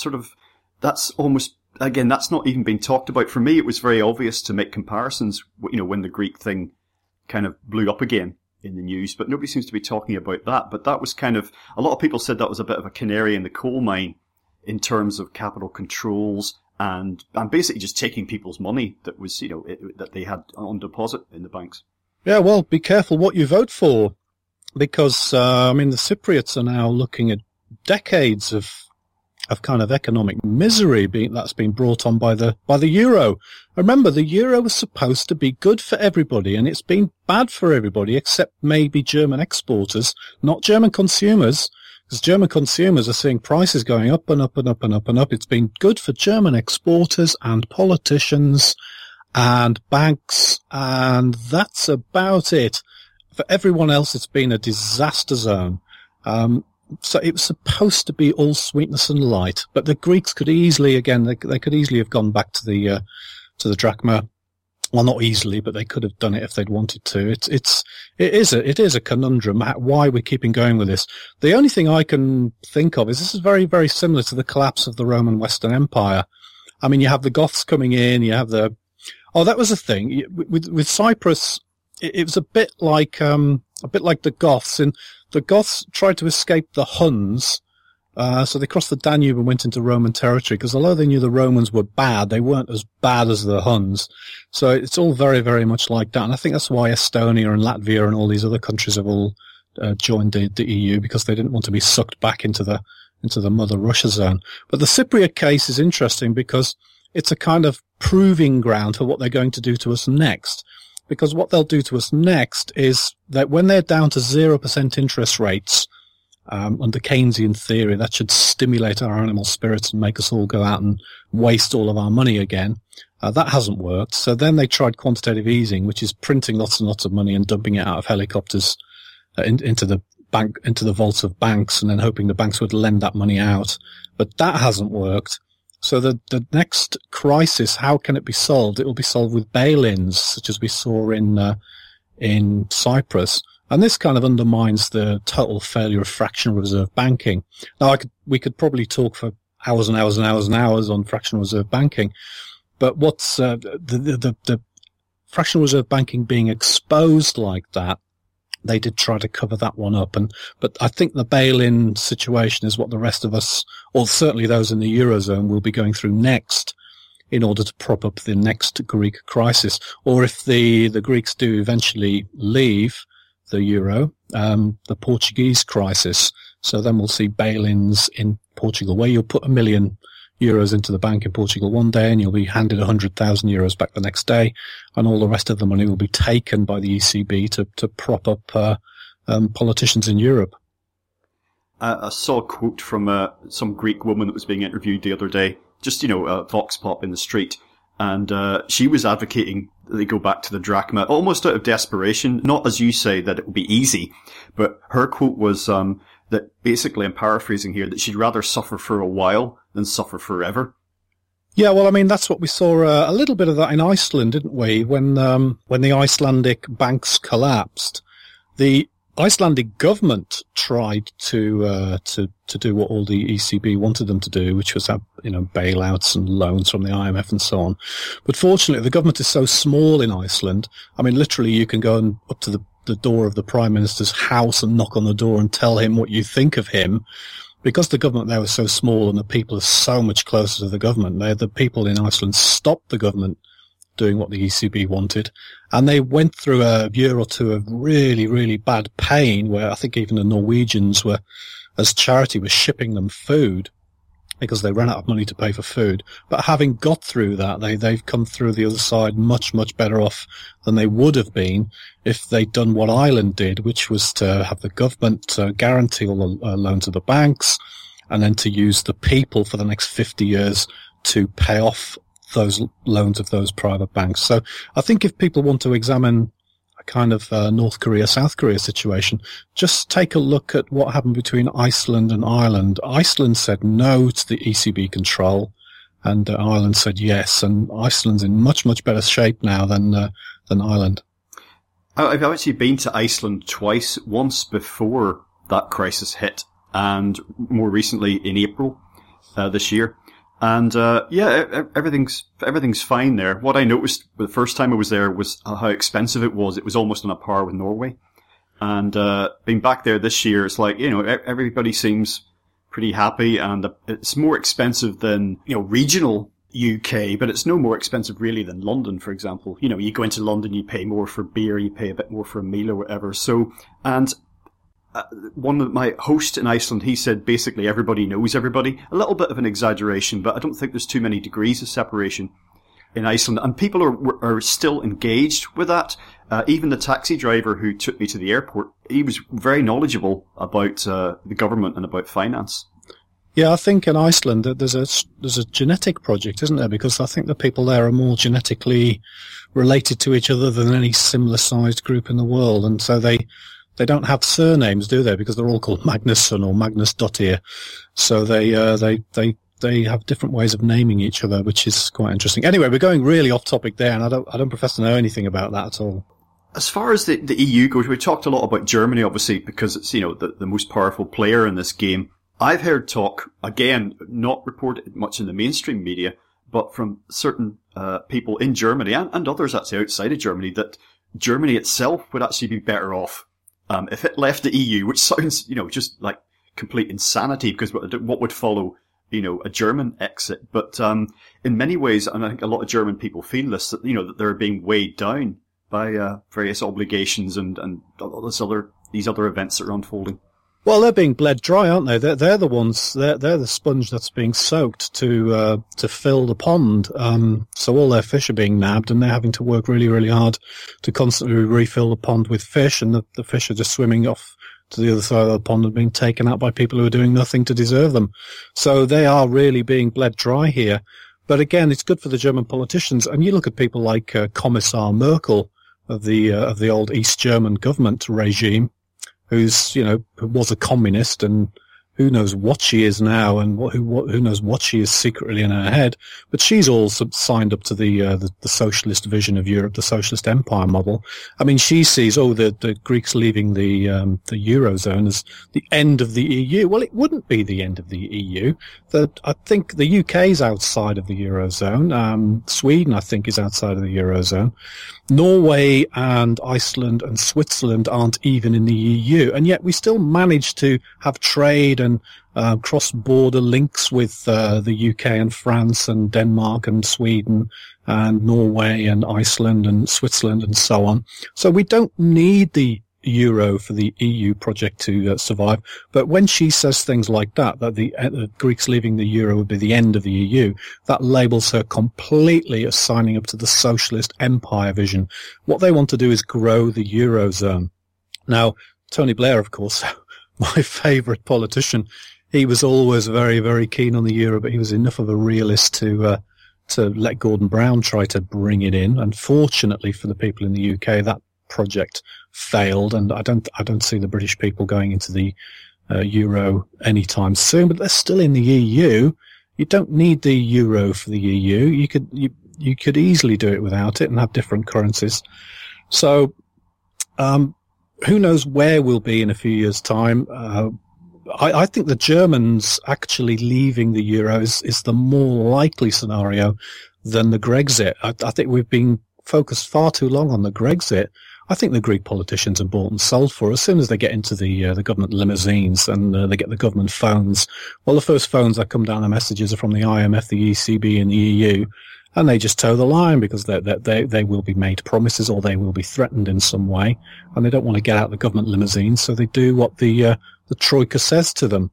that's almost, again, that's not even been talked about. For me, it was very obvious to make comparisons, when the Greek thing kind of blew up again in the news, but nobody seems to be talking about that. But that was kind of, a lot of people said that was a bit of a canary in the coal mine in terms of capital controls and basically just taking people's money that was, that they had on deposit in the banks. Yeah, well, be careful what you vote for, because, the Cypriots are now looking at decades of kind of economic misery that's been brought on by the euro. Remember, the euro was supposed to be good for everybody, and it's been bad for everybody except maybe German exporters, not German consumers, because German consumers are seeing prices going up and up and up and up and up. It's been good for German exporters and politicians and banks, and that's about it. For everyone else, it's been a disaster zone. So it was supposed to be all sweetness and light, but the Greeks could easily, again, they could easily have gone back to the drachma. Well, not easily, but they could have done it if they'd wanted to. It is a conundrum why we're keeping going with this. The only thing I can think of is this is very, very similar to the collapse of the Roman Western Empire. I mean, you have the Goths coming in, you have that was the thing with Cyprus. It was a bit like the Goths. And the Goths tried to escape the Huns, so they crossed the Danube and went into Roman territory, because although they knew the Romans were bad, they weren't as bad as the Huns. So it's all very, very much like that. And I think that's why Estonia and Latvia and all these other countries have all joined the EU, because they didn't want to be sucked back into the Mother Russia zone. But the Cypriot case is interesting because it's a kind of proving ground for what they're going to do to us next. Because what they'll do to us next is that when they're down to 0% interest rates, under Keynesian theory, that should stimulate our animal spirits and make us all go out and waste all of our money again. That hasn't worked. So then they tried quantitative easing, which is printing lots and lots of money and dumping it out of helicopters into the vaults of banks, and then hoping the banks would lend that money out. But that hasn't worked. So the next crisis, how can it be solved? It will be solved with bail-ins, such as we saw in Cyprus. And this kind of undermines the total failure of fractional reserve banking. Now, we could probably talk for hours and hours and hours and hours on fractional reserve banking, but what's the fractional reserve banking being exposed like that? They did try to cover that one up, but I think the bail-in situation is what the rest of us, or certainly those in the Eurozone, will be going through next in order to prop up the next Greek crisis. Or if the Greeks do eventually leave the Euro, the Portuguese crisis. So then we'll see bail-ins in Portugal, where you'll put €1 million into the bank in Portugal one day, and you'll be handed €100,000 back the next day, and all the rest of the money will be taken by the ECB to prop up politicians in Europe. I saw a quote from some Greek woman that was being interviewed the other day, just, a vox pop in the street, and she was advocating that they go back to the drachma, almost out of desperation, not as you say that it will be easy, but her quote was that basically, I'm paraphrasing here, that she'd rather suffer for a while than suffer forever. Yeah, well, I mean, that's what we saw a little bit of that in Iceland, didn't we? When the Icelandic banks collapsed, the Icelandic government tried to do what all the ECB wanted them to do, which was have, bailouts and loans from the IMF and so on. But fortunately, the government is so small in Iceland. I mean, literally, you can go up to the door of the Prime Minister's house and knock on the door and tell him what you think of him. Because the government there was so small and the people are so much closer to the government, the people in Iceland stopped the government doing what the ECB wanted. And they went through a year or two of really, really bad pain where I think even the Norwegians were, as charity, was shipping them food because they ran out of money to pay for food. But having got through that, they've come through the other side much, much better off than they would have been if they'd done what Ireland did, which was to have the government guarantee all the loans to the banks and then to use the people for the next 50 years to pay off those loans of those private banks. So I think if people want to examine a kind of North Korea, South Korea situation, just take a look at what happened between Iceland and Ireland. Iceland said no to the ECB control, and Ireland said yes. And Iceland's in much, much better shape now than Ireland. I've actually been to Iceland twice, once before that crisis hit, and more recently in April this year. And everything's fine there. What I noticed the first time I was there was how expensive it was. It was almost on a par with Norway. And being back there this year, it's like, everybody seems pretty happy, and it's more expensive than, regional UK, but it's no more expensive really than London, for example. You go into London, you pay more for beer, you pay a bit more for a meal or whatever. So, and one of my host in Iceland, he said basically everybody knows everybody. A little bit of an exaggeration, but I don't think there's too many degrees of separation in Iceland. And people are still engaged with that. Even the taxi driver who took me to the airport, he was very knowledgeable about the government and about finance. Yeah, I think in Iceland there's a genetic project, isn't there? Because I think the people there are more genetically related to each other than any similar-sized group in the world, and so they don't have surnames, do they? Because they're all called Magnusson or Magnusdottir. So they have different ways of naming each other, which is quite interesting. Anyway, we're going really off topic there, and I don't profess to know anything about that at all. As far as the EU goes, we talked a lot about Germany, obviously, because it's, the most powerful player in this game. I've heard talk, again, not reported much in the mainstream media, but from certain people in Germany and others actually outside of Germany, that Germany itself would actually be better off if it left the EU, which sounds, just like complete insanity, because what would follow, a German exit. But in many ways, and I think a lot of German people feel this, that, that they're being weighed down by various obligations and these other events that are unfolding. Well, they're being bled dry, aren't they? They're the ones. They're the sponge that's being soaked to fill the pond. So all their fish are being nabbed, and they're having to work really, really hard to constantly refill the pond with fish, and the fish are just swimming off to the other side of the pond and being taken out by people who are doing nothing to deserve them. So they are really being bled dry here. But again, it's good for the German politicians. And you look at people like Kommissar Merkel of the old East German government regime, who's, who was a communist, and who knows what she is now, and who knows what she is secretly in her head. But she's all signed up to the socialist vision of Europe, the socialist empire model. I mean, she sees, the Greeks leaving the Eurozone as the end of the EU. Well, it wouldn't be the end of the EU. I think the UK's outside of the Eurozone. Sweden, I think, is outside of the Eurozone. Norway and Iceland and Switzerland aren't even in the EU, and yet we still manage to have trade and cross-border links with the UK and France and Denmark and Sweden and Norway and Iceland and Switzerland and so on. So we don't need the euro for the EU project to survive. But when she says things like that the Greeks leaving the euro would be the end of the EU, that labels her completely as signing up to the socialist empire vision. What they want to do is grow the eurozone. Now, Tony Blair, of course, my favourite politician, he was always very, very keen on the euro, but he was enough of a realist to let Gordon Brown try to bring it in. Unfortunately for the people in the UK, that project failed, and I don't see the British people going into the euro anytime soon. But they're still in the EU. You don't need the euro for the EU. You could easily do it without it and have different currencies. So, who knows where we'll be in a few years' time? I think the Germans actually leaving the euro is the more likely scenario than the Grexit. I think we've been focused far too long on the Grexit. I think the Greek politicians are bought and sold for. As soon as they get into the government limousines and they get the government phones, well, the first phones that come down the messages are from the IMF, the ECB, and the EU, and they just toe the line because they will be made promises or they will be threatened in some way, and they don't want to get out the government limousine, so they do what the Troika says to them.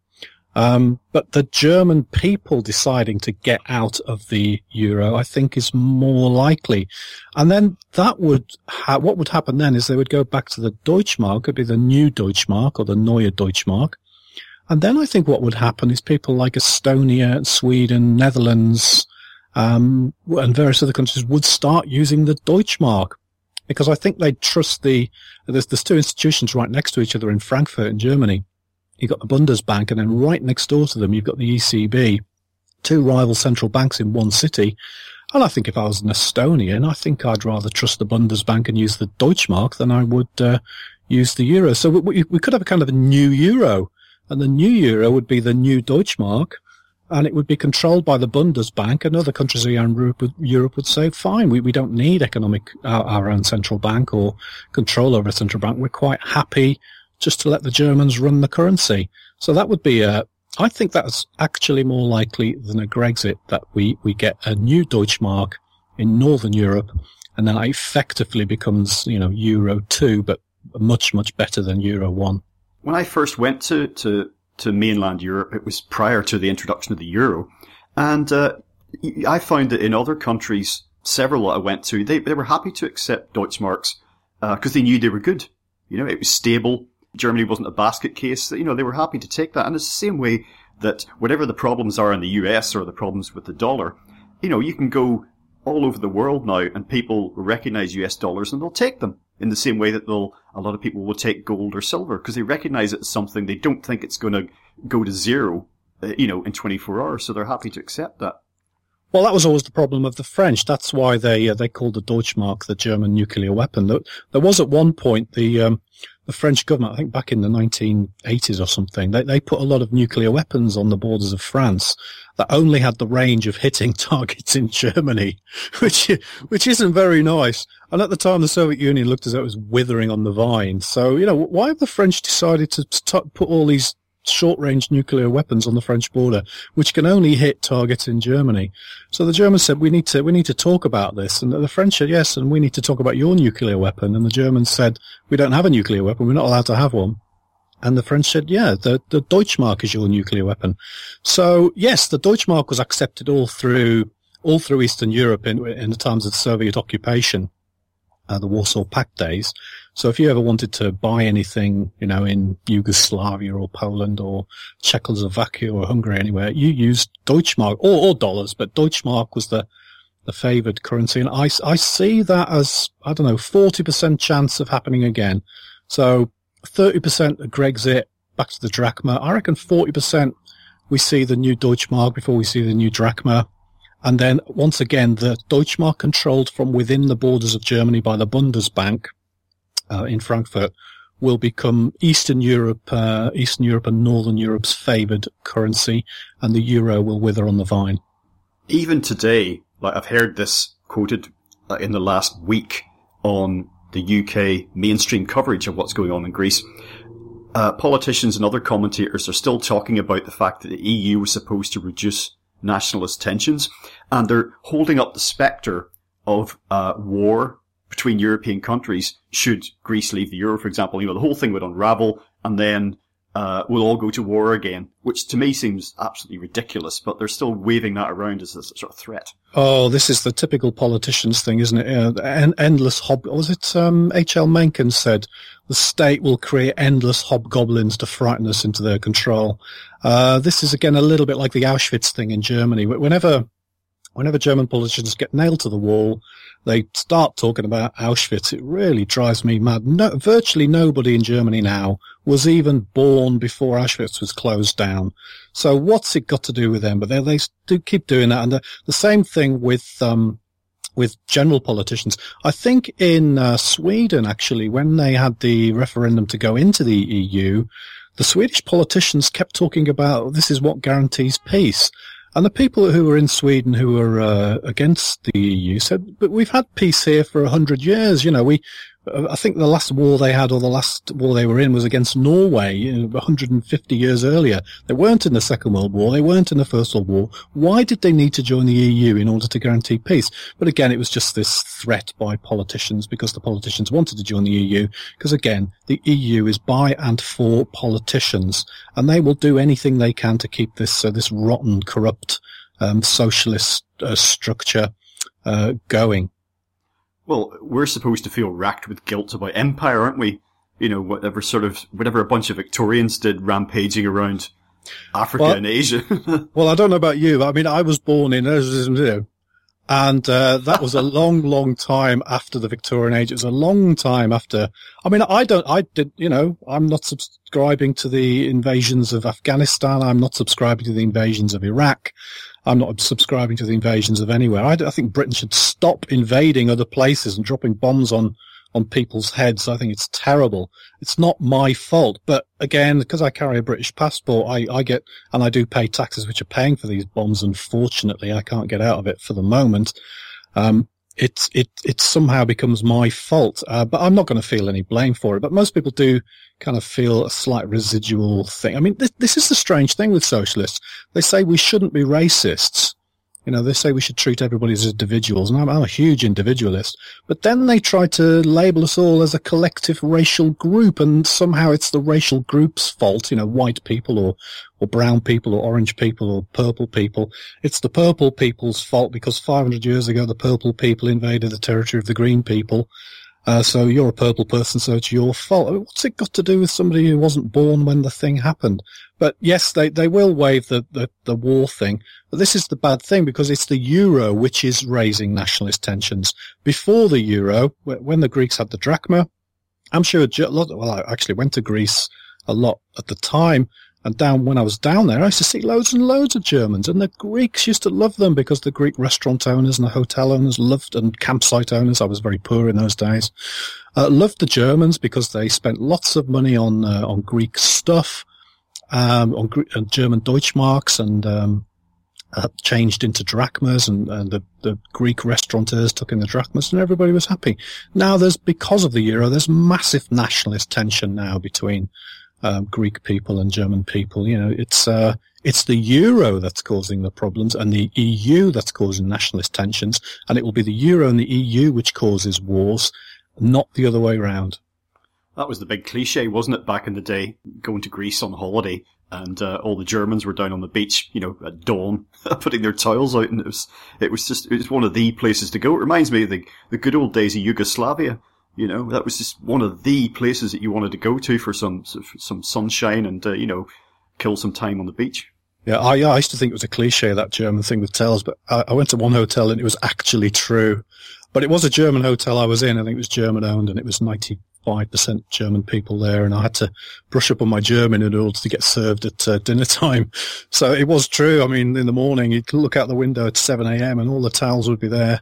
But the German people deciding to get out of the euro, I think, is more likely. And then that would, what would happen then is they would go back to the Deutschmark, it'd be the new Deutschmark or the Neue Deutschmark. And then I think what would happen is people like Estonia, Sweden, Netherlands, and various other countries would start using the Deutschmark. Because I think they'd trust there's two institutions right next to each other in Frankfurt in Germany. You've got the Bundesbank, and then right next door to them, you've got the ECB, two rival central banks in one city. And I think if I was an Estonian, I think I'd rather trust the Bundesbank and use the Deutschmark than I would use the euro. So we could have a kind of a new euro, and the new euro would be the new Deutschmark, and it would be controlled by the Bundesbank, and other countries around Europe would say, fine, we don't need our own central bank or control over a central bank. We're quite happy just to let the Germans run the currency. So that would be I think that's actually more likely than a Grexit, that we get a new Deutschmark in Northern Europe, and then it effectively becomes, Euro 2, but much, much better than Euro 1. When I first went to mainland Europe, it was prior to the introduction of the euro, and I found that in other countries, several that I went to, they were happy to accept Deutschmarks because they knew they were good. It was stable. Germany wasn't a basket case. They were happy to take that. And it's the same way that whatever the problems are in the US or the problems with the dollar, you can go all over the world now and people recognize US dollars and they'll take them in the same way that a lot of people will take gold or silver because they recognize it as something they don't think it's going to go to zero, in 24 hours. So they're happy to accept that. Well, that was always the problem of the French. That's why they called the Deutschmark the German nuclear weapon. There was at one point the French government, I think back in the 1980s or something, they put a lot of nuclear weapons on the borders of France that only had the range of hitting targets in Germany, which isn't very nice. And at the time, the Soviet Union looked as though it was withering on the vine. So, why have the French decided to put all these short-range nuclear weapons on the French border, which can only hit targets in Germany? So the Germans said, we need to talk about this. And the French said, yes, and we need to talk about your nuclear weapon. And the Germans said, we don't have a nuclear weapon. We're not allowed to have one. And the French said, yeah, the Deutschmark is your nuclear weapon. So yes, the Deutschmark was accepted all through Eastern Europe in the times of the Soviet occupation, the Warsaw Pact days. So if you ever wanted to buy anything, in Yugoslavia or Poland or Czechoslovakia or Hungary, anywhere, you used Deutschmark or dollars, but Deutschmark was the favoured currency. And I see that as, 40% chance of happening again. So 30% of Grexit, back to the drachma. I reckon 40% we see the new Deutschmark before we see the new drachma. And then once again, the Deutschmark controlled from within the borders of Germany by the Bundesbank in Frankfurt will become Eastern Europe and Northern Europe's favoured currency, and the euro will wither on the vine. Even today, I've heard this quoted in the last week on the UK mainstream coverage of what's going on in Greece. Politicians and other commentators are still talking about the fact that the EU was supposed to reduce nationalist tensions, and they're holding up the spectre of war between European countries should Greece leave the euro, for example. The whole thing would unravel, and then we'll all go to war again, which to me seems absolutely ridiculous, but they're still waving that around as a sort of threat. Oh, this is the typical politicians thing, isn't it? Endless was it H.L. Mencken said, the state will create endless hobgoblins to frighten us into their control. This is again a little bit like the Auschwitz thing in Germany. Whenever German politicians get nailed to the wall, they start talking about Auschwitz. It really drives me mad. Virtually nobody in Germany now was even born before Auschwitz was closed down. So what's it got to do with them? But they do keep doing that. And the same thing with general politicians. I think in Sweden, actually, when they had the referendum to go into the EU, the Swedish politicians kept talking about this is what guarantees peace. And the people who were in Sweden who were against the EU said, but we've had peace here for 100 years. We I think the last war they had, or the last war they were in, was against Norway 150 years earlier. They weren't in the Second World War. They weren't in the First World War. Why did they need to join the EU in order to guarantee peace? But again, it was just this threat by politicians, because the politicians wanted to join the EU. Because again, the EU is by and for politicians, and they will do anything they can to keep this rotten, corrupt socialist structure going. Well, we're supposed to feel racked with guilt about empire, aren't we? You know, whatever a bunch of Victorians did rampaging around Africa and Asia. Well, I don't know about you, but I mean, I was born in, and that was a long, long time after the Victorian age. It was a long time after. I mean, I'm not subscribing to the invasions of Afghanistan. I'm not subscribing to the invasions of Iraq. I'm not subscribing to the invasions of anywhere. I think Britain should stop invading other places and dropping bombs on people's heads. I think it's terrible. It's not my fault. But again, because I carry a British passport, I get, and I do pay taxes which are paying for these bombs. Unfortunately, I can't get out of it for the moment. It somehow becomes my fault. But I'm not going to feel any blame for it. But most people do kind of feel a slight residual thing. I mean, this is the strange thing with socialists. They say we shouldn't be racists. You know, they say we should treat everybody as individuals, and I'm a huge individualist. But then they try to label us all as a collective racial group, and somehow it's the racial group's fault, you know, white people or brown people or orange people or purple people. It's the purple people's fault because 500 years ago the purple people invaded the territory of the green people. So you're a purple person, so it's your fault. I mean, what's it got to do with somebody who wasn't born when the thing happened? But yes, they will waive the war thing. But this is the bad thing, because it's the euro which is raising nationalist tensions. Before the euro, when the Greeks had the drachma, I'm sure I actually went to Greece a lot at the time. And when I was down there, I used to see loads and loads of Germans, and the Greeks used to love them because the Greek restaurant owners and the hotel owners loved, and campsite owners, I was very poor in those days, loved the Germans because they spent lots of money on Greek stuff, on German Deutschmarks, and changed into drachmas, and the Greek restaurateurs took in the drachmas, and everybody was happy. Now because of the euro, there's massive nationalist tension now between Greek people and German people. You know, it's the euro that's causing the problems, and the EU that's causing nationalist tensions, and it will be the euro and the EU which causes wars, not the other way around. That was the big cliche, wasn't it, back in the day, going to Greece on holiday, and all the Germans were down on the beach, you know, at dawn, putting their towels out, and it was one of the places to go. It reminds me of the good old days of Yugoslavia. You know, that was just one of the places that you wanted to go to for some sunshine and, you know, kill some time on the beach. Yeah, I used to think it was a cliche, that German thing with towels, but I went to one hotel and it was actually true. But it was a German hotel I was in. I think it was German owned, and it was 95% German people there, and I had to brush up on my German in order to get served at dinner time. So it was true. I mean, in the morning, you'd look out the window at 7 a.m. and all the towels would be there.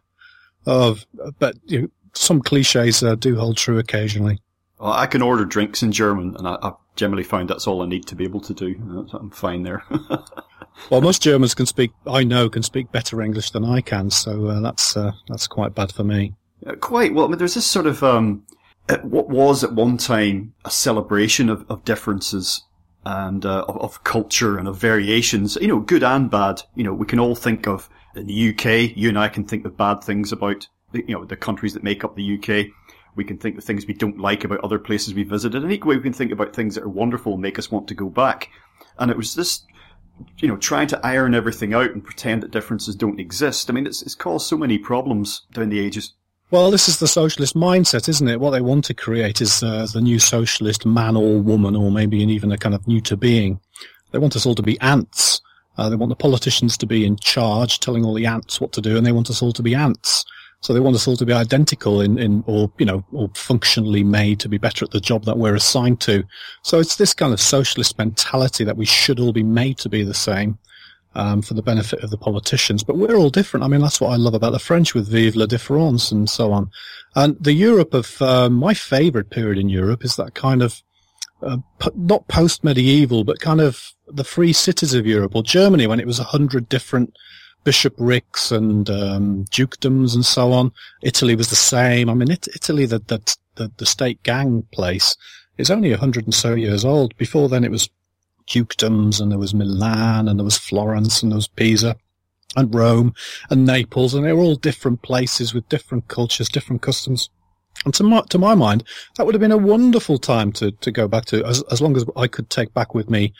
But you know, some cliches do hold true occasionally. Well, I can order drinks in German, and I generally find that's all I need to be able to do. I'm fine there. Well, most Germans can speak better English than I can, so that's quite bad for me. Quite. Well, I mean, there's this sort of what was at one time a celebration of differences and of culture and of variations, you know, good and bad. You know, we can all think of, in the UK, you and I can think of bad things about, you know, the countries that make up the UK. We can think of things we don't like about other places we visited, and equally we can think about things that are wonderful and make us want to go back. And it was this, you know, trying to iron everything out and pretend that differences don't exist. I mean, it's caused so many problems down the ages. Well, this is the socialist mindset, isn't it? What they want to create is the new socialist man or woman, or maybe even a kind of neuter being. They want us all to be ants. They want the politicians to be in charge, telling all the ants what to do, and they want us all to be ants. So they want us all to be identical or functionally made to be better at the job that we're assigned to. So it's this kind of socialist mentality that we should all be made to be the same, for the benefit of the politicians. But we're all different. I mean, that's what I love about the French with Vive la différence and so on. And the Europe of, my favorite period in Europe is that kind of, not post-medieval, but kind of the free cities of Europe, or Germany, when it was 100 different bishoprics and dukedoms and so on. Italy was the same. I mean, Italy, the the state gang place is only 100 and so years old. Before then, it was dukedoms, and there was Milan, and there was Florence, and there was Pisa, and Rome, and Naples, and they were all different places with different cultures, different customs. And to my mind, that would have been a wonderful time to go back to, as long as I could take back with me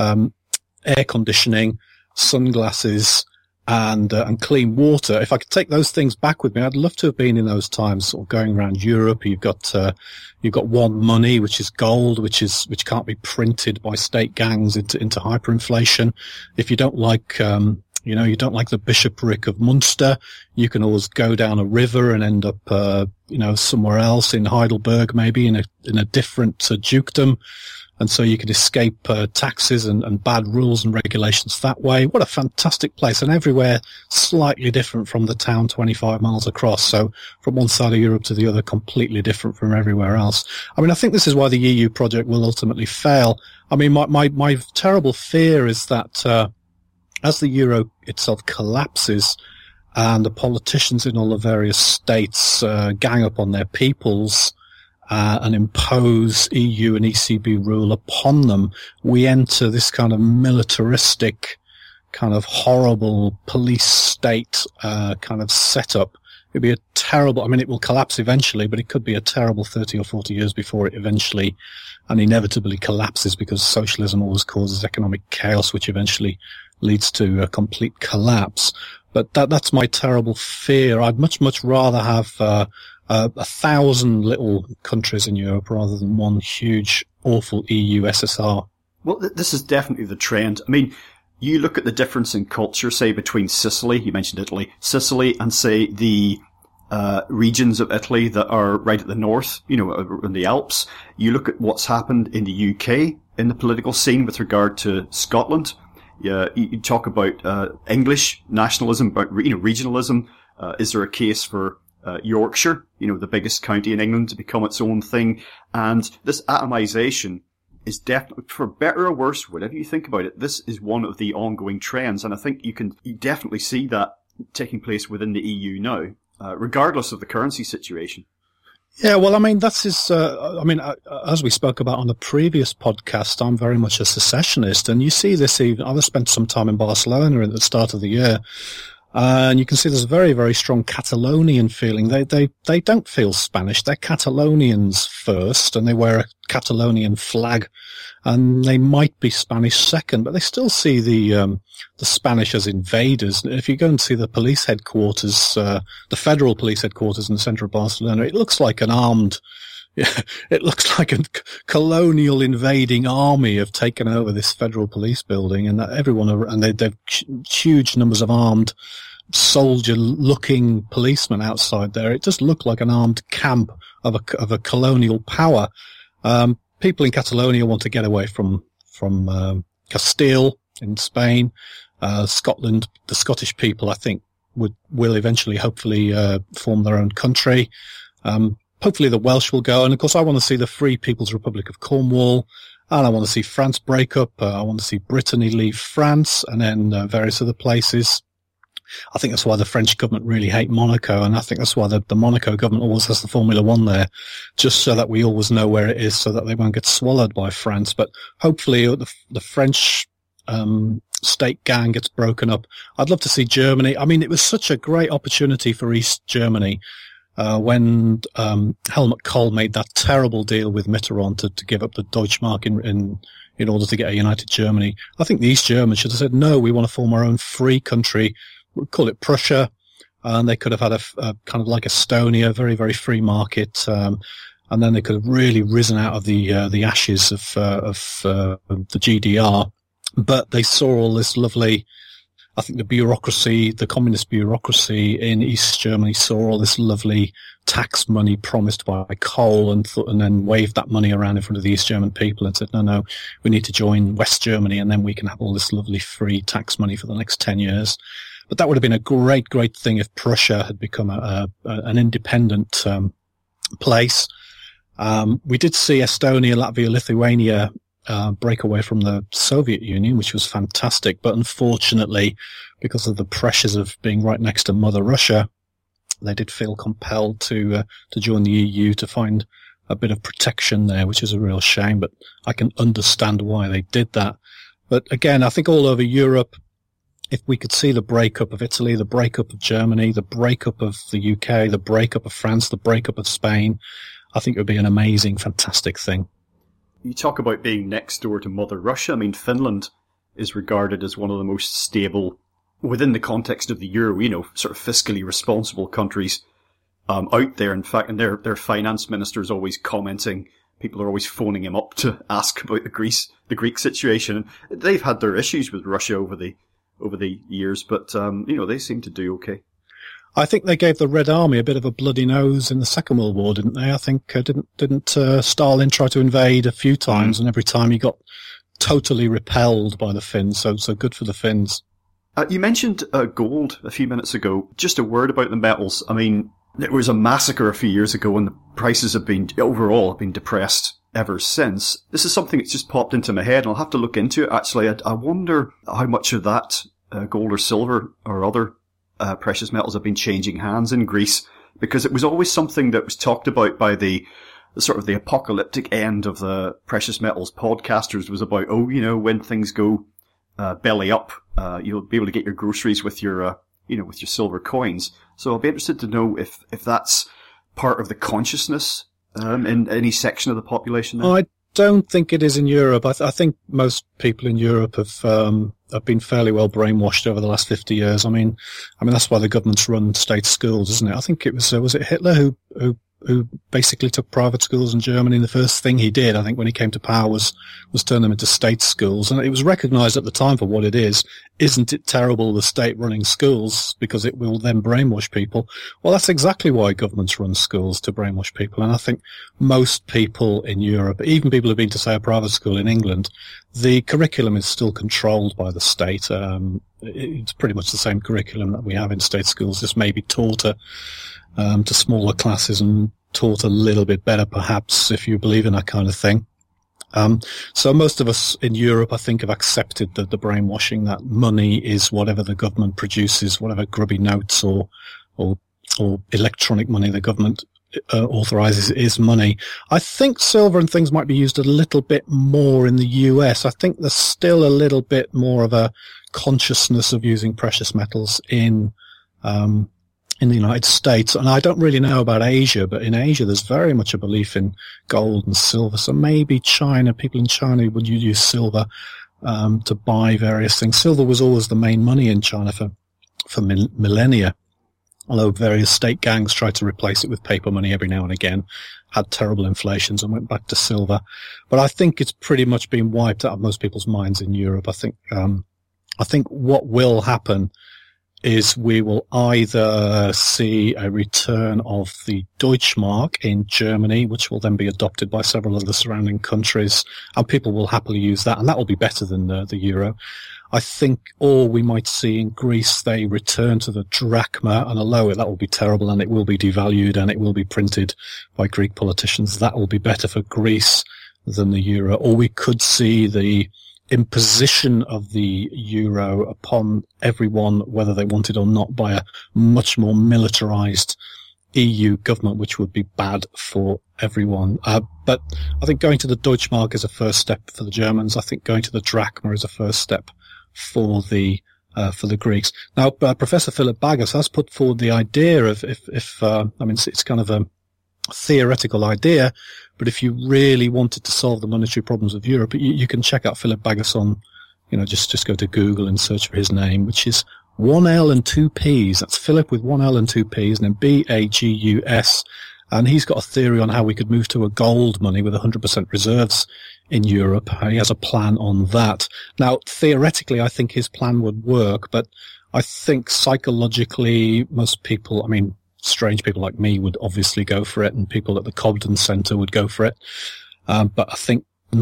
air conditioning, sunglasses, and clean water. If I could take those things back with me, I'd love to have been in those times, sort of going around Europe. You've got one money, which is gold, which can't be printed by state gangs into hyperinflation. If you don't like, you don't like the bishopric of Munster, you can always go down a river and end up, somewhere else in Heidelberg, maybe in a different dukedom. And so you could escape taxes and bad rules and regulations that way. What a fantastic place, and everywhere slightly different from the town 25 miles across. So from one side of Europe to the other, completely different from everywhere else. I mean, I think this is why the EU project will ultimately fail. I mean, my terrible fear is that as the euro itself collapses and the politicians in all the various states gang up on their peoples and impose EU and ECB rule upon them, we enter this kind of militaristic, kind of horrible police state kind of setup. It'd be a terrible, I mean, it will collapse eventually, but it could be a terrible 30 or 40 years before it eventually and inevitably collapses, because socialism always causes economic chaos, which eventually leads to a complete collapse. But that's my terrible fear. I'd much rather have 1,000 little countries in Europe rather than one huge, awful EU SSR. Well, this is definitely the trend. I mean, you look at the difference in culture, say, between Sicily, you mentioned Italy, Sicily, and say the regions of Italy that are right at the north, in the Alps. You look at what's happened in the UK in the political scene with regard to Scotland. You talk about English nationalism, about regionalism. Is there a case for Yorkshire, the biggest county in England, to become its own thing? And this atomization is definitely, for better or worse, whatever you think about it, this is one of the ongoing trends. And I think you definitely see that taking place within the EU now, regardless of the currency situation. Yeah, well, I mean, as we spoke about on the previous podcast, I'm very much a secessionist, and you see this even, I've spent some time in Barcelona at the start of the year, and you can see there's a very, very strong Catalonian feeling. They don't feel Spanish. They're Catalonians first, and they wear a Catalonian flag, and they might be Spanish second, but they still see the Spanish as invaders. If you go and see the police headquarters, the federal police headquarters in the center of Barcelona, it looks like a colonial invading army have taken over this federal police building, and they've huge numbers of armed soldier-looking policemen outside there. It does look like an armed camp of a colonial power. People in Catalonia want to get away from Castile in Spain. Scotland, the Scottish people, I think, will eventually, hopefully, form their own country. Hopefully the Welsh will go. And of course, I want to see the Free People's Republic of Cornwall. And I want to see France break up. I want to see Brittany leave France, and then various other places. I think that's why the French government really hate Monaco, and I think that's why the Monaco government always has the Formula One there, just so that we always know where it is, so that they won't get swallowed by France. But hopefully the French state gang gets broken up. I'd love to see Germany. I mean, it was such a great opportunity for East Germany when Helmut Kohl made that terrible deal with Mitterrand to give up the Deutschmark in order to get a united Germany. I think the East Germans should have said, no, we want to form our own free country. We'll call it Prussia. And they could have had a kind of like Estonia, very, very free market. And then they could have really risen out of the ashes of the GDR. But they saw all this lovely, I think the bureaucracy, the communist bureaucracy in East Germany saw all this lovely tax money promised by Kohl and then waved that money around in front of the East German people and said, no, we need to join West Germany, and then we can have all this lovely free tax money for the next 10 years. But that would have been a great, great thing if Prussia had become an independent place. We did see Estonia, Latvia, Lithuania break away from the Soviet Union, which was fantastic. But unfortunately, because of the pressures of being right next to Mother Russia, they did feel compelled to join the EU to find a bit of protection there, which is a real shame, but I can understand why they did that. But again, I think all over Europe, if we could see the breakup of Italy, the breakup of Germany, the breakup of the UK, the breakup of France, the breakup of Spain, I think it would be an amazing, fantastic thing. You talk about being next door to Mother Russia. I mean, Finland is regarded as one of the most stable, within the context of the euro, sort of fiscally responsible countries out there. In fact, and their finance minister is always commenting. People are always phoning him up to ask about the Greek situation. And they've had their issues with Russia over the years, but they seem to do okay. I think they gave the Red Army a bit of a bloody nose in the Second World War, didn't they? I think didn't Stalin try to invade a few times, and every time he got totally repelled by the Finns. So good for the Finns. You mentioned gold a few minutes ago. Just a word about the metals. I mean, there was a massacre a few years ago, and the prices have been depressed ever since. This is something that's just popped into my head, and I'll have to look into it. Actually, I wonder how much of that gold or silver or other precious metals have been changing hands in Greece, because it was always something that was talked about by the sort of the apocalyptic end of the precious metals podcasters, was about, when things go belly up, you'll be able to get your groceries with your with your silver coins. So I'll be interested to know if that's part of the consciousness in any section of the population there. I don't think it is in Europe. I think most people in Europe have been fairly well brainwashed over the last 50 years. I mean that's why the governments run state schools, isn't it? I think it was it Hitler who basically took private schools in Germany. And the first thing he did, I think, when he came to power was turn them into state schools. And it was recognized at the time for what it is. Isn't it terrible, the state running schools, because it will then brainwash people? Well, that's exactly why governments run schools, to brainwash people. And I think most people in Europe, even people who've been to, say, a private school in England, the curriculum is still controlled by the state. It's pretty much the same curriculum that we have in state schools, just maybe taught to smaller classes and taught a little bit better, perhaps, if you believe in that kind of thing. So most of us in Europe, I think, have accepted the brainwashing that money is whatever the government produces, whatever grubby notes or electronic money the government authorizes is money. I think silver and things might be used a little bit more in the US. I think there's still a little bit more of a consciousness of using precious metals in the United States. And I don't really know about Asia, but in Asia there's very much a belief in gold and silver. So maybe people in China would use silver to buy various things. Silver was always the main money in China for millennia, although various state gangs tried to replace it with paper money every now and again, had terrible inflations and went back to silver. But I think it's pretty much been wiped out of most people's minds in Europe. I think what will happen is we will either see a return of the Deutschmark in Germany, which will then be adopted by several of the surrounding countries, and people will happily use that, and that will be better than the euro. I think, or we might see in Greece they return to the drachma, and although that will be terrible and it will be devalued and it will be printed by Greek politicians, that will be better for Greece than the euro. Or we could see the imposition of the euro upon everyone, whether they want it or not, by a much more militarized EU government, which would be bad for everyone. But I think going to the Deutschmark is a first step for the Germans. I think going to the drachma is a first step for the Greeks. Now, Professor Philip Baggas has put forward the idea of it's kind of a theoretical idea, but if you really wanted to solve the monetary problems of Europe, you can check out Philip Baggas on, just go to Google and search for his name, which is 1L and 2 Ps. That's Philip with 1L and 2 Ps, and then Bagus. And he's got a theory on how we could move to a gold money with 100% reserves in Europe. He has a plan on that. Now, theoretically, I think his plan would work, but I think psychologically, most people, strange people like me would obviously go for it, and people at the Cobden Centre would go for it. But I think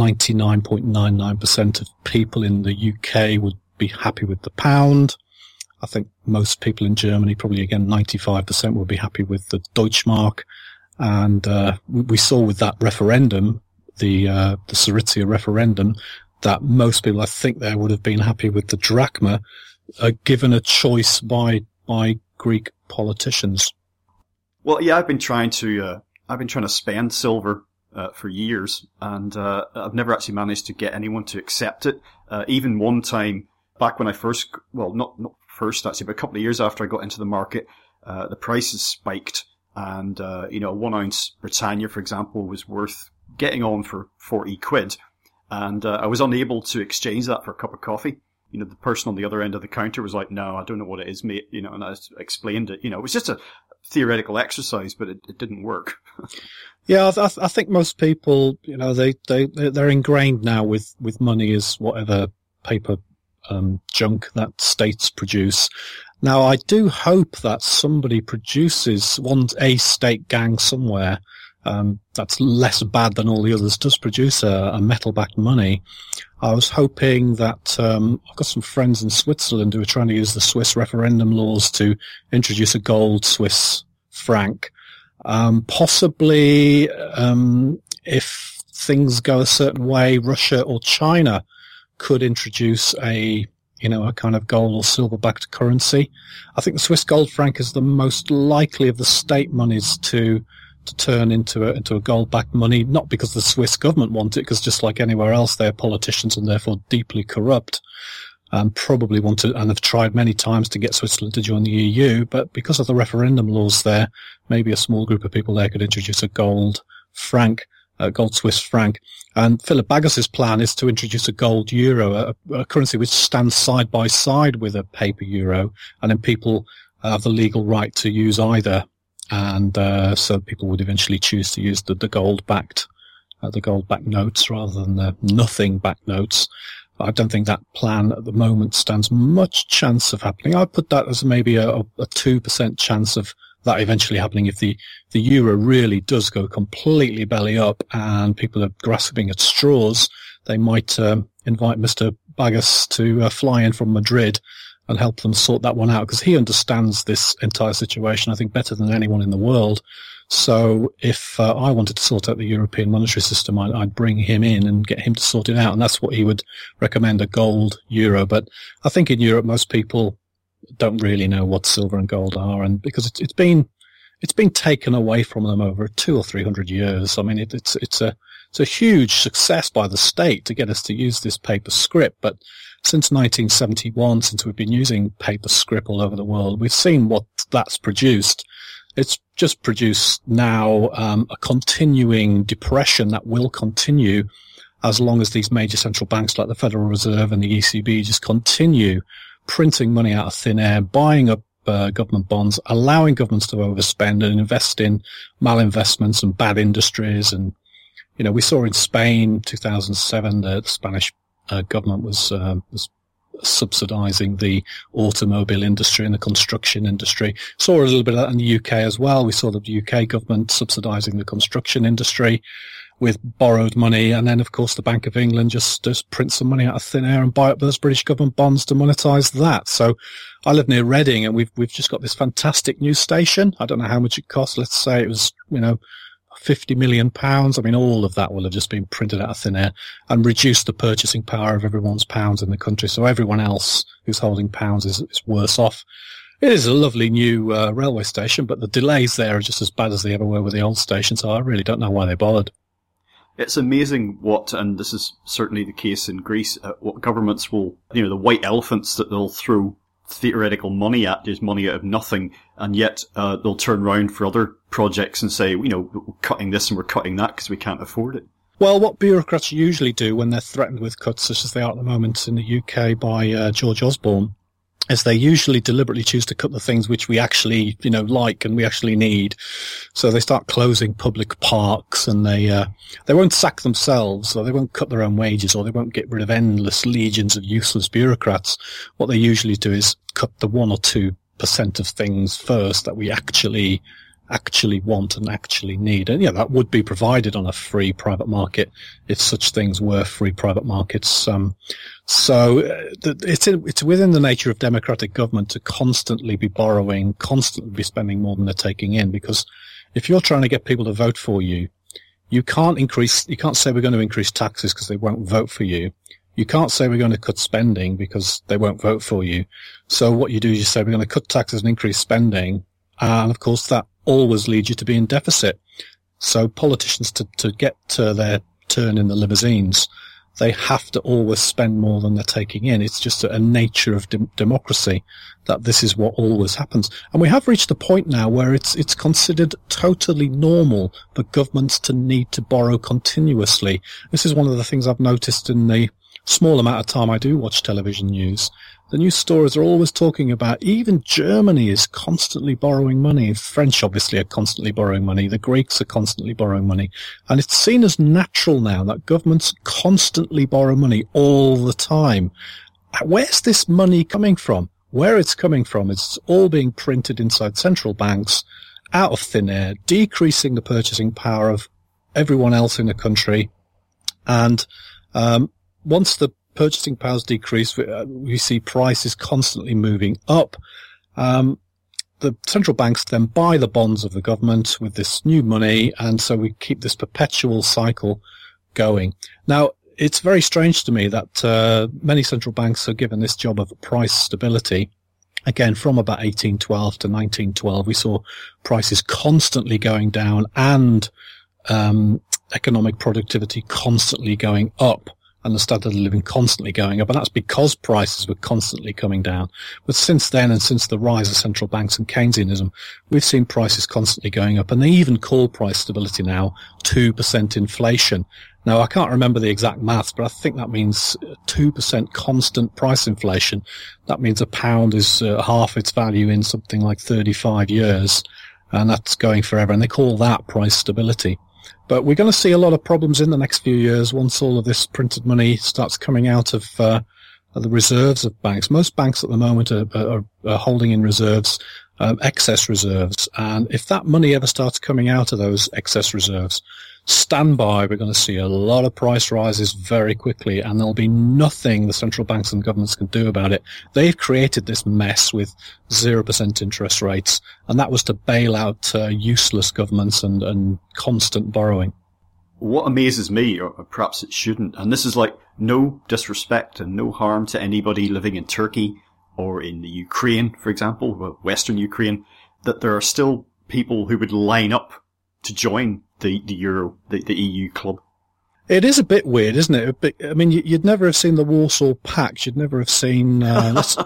99.99% of people in the UK would be happy with the pound. I think most people in Germany, probably again 95%, would be happy with the Deutschmark. And we saw with that referendum, the Syriza referendum, that most people, I think, there would have been happy with the drachma, given a choice by Greek politicians. Well, yeah, I've been trying to spend silver for years, and I've never actually managed to get anyone to accept it. Even one time back when I first, well, not first actually, but a couple of years after I got into the market, the prices spiked, and 1 ounce Britannia, for example, was worth getting on for 40 quid, and I was unable to exchange that for a cup of coffee. The person on the other end of the counter was like, "No, I don't know what it is, mate." And I explained it. It was just a theoretical exercise, but it didn't work. Yeah, I think most people, they're ingrained now with money as whatever paper junk that states produce. Now, I do hope that somebody produces a state gang somewhere that's less bad than all the others, does produce a metal-backed money. I was hoping that I've got some friends in Switzerland who are trying to use the Swiss referendum laws to introduce a gold Swiss franc. Possibly, if things go a certain way, Russia or China could introduce a kind of gold or silver-backed currency. I think the Swiss gold franc is the most likely of the state monies to turn into a gold-backed money, not because the Swiss government want it, because just like anywhere else, they're politicians and therefore deeply corrupt, and probably want to, and have tried many times to get Switzerland to join the EU, but because of the referendum laws there, maybe a small group of people there could introduce a gold Swiss franc. And Philip Baggas's plan is to introduce a gold euro, a currency which stands side by side with a paper euro, and then people have the legal right to use either. And so people would eventually choose to use the gold-backed notes rather than the nothing-backed notes. I don't think that plan at the moment stands much chance of happening. I'd put that as maybe a 2% chance of that eventually happening if the euro really does go completely belly up and people are grasping at straws. They might invite Mr. Baggas to fly in from Madrid and help them sort that one out, because he understands this entire situation, I think, better than anyone in the world. So if I wanted to sort out the European monetary system, I'd bring him in and get him to sort it out, and that's what he would recommend, a gold euro. But I think in Europe, most people don't really know what silver and gold are, and because it's been taken away from them over 200 or 300 years. I mean, it's a huge success by the state to get us to use this paper scrip, but since 1971, since we've been using paper scrip all over the world, we've seen what that's produced. It's just produced now a continuing depression that will continue as long as these major central banks like the Federal Reserve and the ECB just continue printing money out of thin air, buying up government bonds, allowing governments to overspend and invest in malinvestments and bad industries. And, we saw in Spain, 2007, the Spanish government was subsidizing the automobile industry and the construction industry. Saw a little bit of that in the UK as well. We saw the UK government subsidizing the construction industry with borrowed money. And then, of course, the Bank of England just print some money out of thin air and buy up those British government bonds to monetize that. So I live near Reading, and we've just got this fantastic news station. I don't know how much it costs. Let's say it was, £50 million. I mean, all of that will have just been printed out of thin air and reduced the purchasing power of everyone's pounds in the country. So everyone else who's holding pounds is worse off. It is a lovely new railway station, but the delays there are just as bad as they ever were with the old station. So I really don't know why they bothered. It's amazing and this is certainly the case in Greece, what governments will, the white elephants that they'll throw theoretical money at, just money out of nothing, and yet they'll turn around for other projects and say, we're cutting this and we're cutting that because we can't afford it. Well, what bureaucrats usually do when they're threatened with cuts, such as they are at the moment in the UK by George Osborne, is they usually deliberately choose to cut the things which we actually, like and we actually need. So they start closing public parks, and they won't sack themselves, or they won't cut their own wages, or they won't get rid of endless legions of useless bureaucrats. What they usually do is cut the 1 or 2% of things first that we actually want and actually need. And that would be provided on a free private market if such things were free private markets. It's within the nature of democratic government to constantly be borrowing, constantly be spending more than they're taking in, because if you're trying to get people to vote for you, you can't say we're going to increase taxes because they won't vote for you. You can't say we're going to cut spending because they won't vote for you. So what you do is you say we're going to cut taxes and increase spending. And of course that always lead you to be in deficit. So politicians, to get their turn in the limousines, they have to always spend more than they're taking in. It's just a nature of democracy that this is what always happens. And we have reached a point now where it's considered totally normal for governments to need to borrow continuously. This is one of the things I've noticed in the small amount of time I do watch television news. The news stories are always talking about even Germany is constantly borrowing money. French obviously are constantly borrowing money. The Greeks are constantly borrowing money. And it's seen as natural now that governments constantly borrow money all the time. Where's this money coming from? Where it's coming from, it's all being printed inside central banks out of thin air, decreasing the purchasing power of everyone else in the country. And once the purchasing powers decrease, we see prices constantly moving up. The central banks then buy the bonds of the government with this new money, and so we keep this perpetual cycle going. Now, it's very strange to me that many central banks are given this job of price stability. Again, from about 1812 to 1912, we saw prices constantly going down and economic productivity constantly going up, and the standard of living constantly going up, and that's because prices were constantly coming down. But since then, and since the rise of central banks and Keynesianism, we've seen prices constantly going up, and they even call price stability now 2% inflation. Now, I can't remember the exact maths, but I think that means 2% constant price inflation. That means a pound is half its value in something like 35 years, and that's going forever, and they call that price stability. But we're going to see a lot of problems in the next few years once all of this printed money starts coming out of the reserves of banks. Most banks at the moment are holding in reserves, excess reserves. And if that money ever starts coming out of those excess reserves, stand by, we're going to see a lot of price rises very quickly, and there'll be nothing the central banks and governments can do about it. They've created this mess with 0% interest rates, and that was to bail out useless governments and constant borrowing. What amazes me, or perhaps it shouldn't, and this is like no disrespect and no harm to anybody living in Turkey or in the Ukraine, for example, Western Ukraine, that there are still people who would line up to join the Euro, the EU club. It is a bit weird, isn't it? I mean, you'd never have seen the Warsaw Pact. You'd never have seen, let's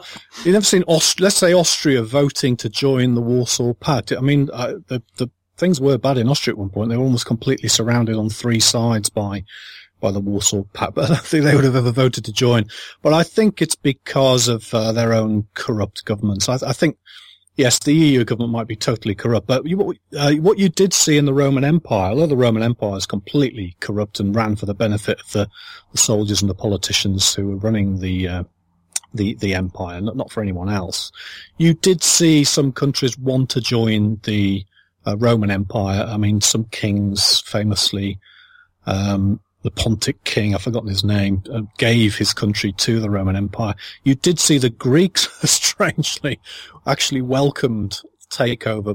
say Austria voting to join the Warsaw Pact. I mean, the things were bad in Austria at one point. They were almost completely surrounded on three sides by the Warsaw Pact, but I don't think they would have ever voted to join. But I think it's because of their own corrupt governments. I think, yes, the EU government might be totally corrupt, but what you did see in the Roman Empire, although the Roman Empire is completely corrupt and ran for the benefit of the soldiers and the politicians who were running the empire, not for anyone else, you did see some countries want to join the Roman Empire. I mean, some kings famously, the Pontic king, I've forgotten his name, gave his country to the Roman Empire. You did see the Greeks, strangely, actually welcomed takeover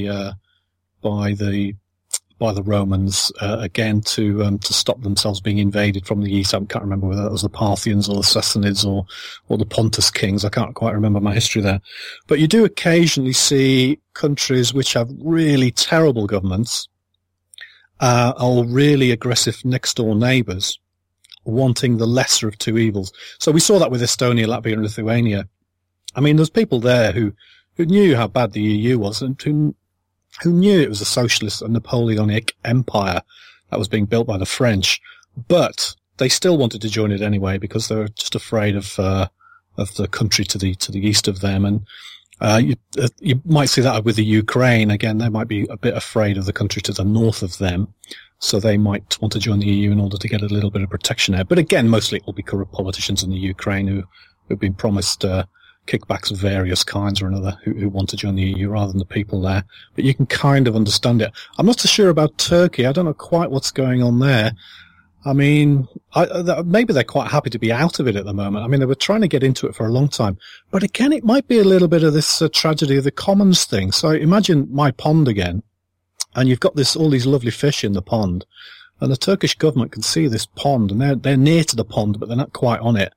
by the Romans again to stop themselves being invaded from the east. I can't remember whether that was the Parthians or the Sassanids or the Pontus kings. I can't quite remember my history there. But you do occasionally see countries which have really terrible governments, or really aggressive next-door neighbours wanting the lesser of two evils. So we saw that with Estonia, Latvia and Lithuania. I mean, there's people there who knew how bad the EU was and who knew it was a socialist and Napoleonic empire that was being built by the French, but they still wanted to join it anyway because they were just afraid of the country to the east of them. And you might see that with the Ukraine. Again, they might be a bit afraid of the country to the north of them, so they might want to join the EU in order to get a little bit of protection there. But again, mostly it will be corrupt politicians in the Ukraine who've been promised kickbacks of various kinds or another who want to join the EU rather than the people there. But you can kind of understand it. I'm not so sure about Turkey. I don't know quite what's going on there. I mean, maybe they're quite happy to be out of it at the moment. I mean, they were trying to get into it for a long time. But again, it might be a little bit of this tragedy of the commons thing. So imagine my pond again, and you've got all these lovely fish in the pond, and the Turkish government can see this pond, and they're near to the pond, but they're not quite on it.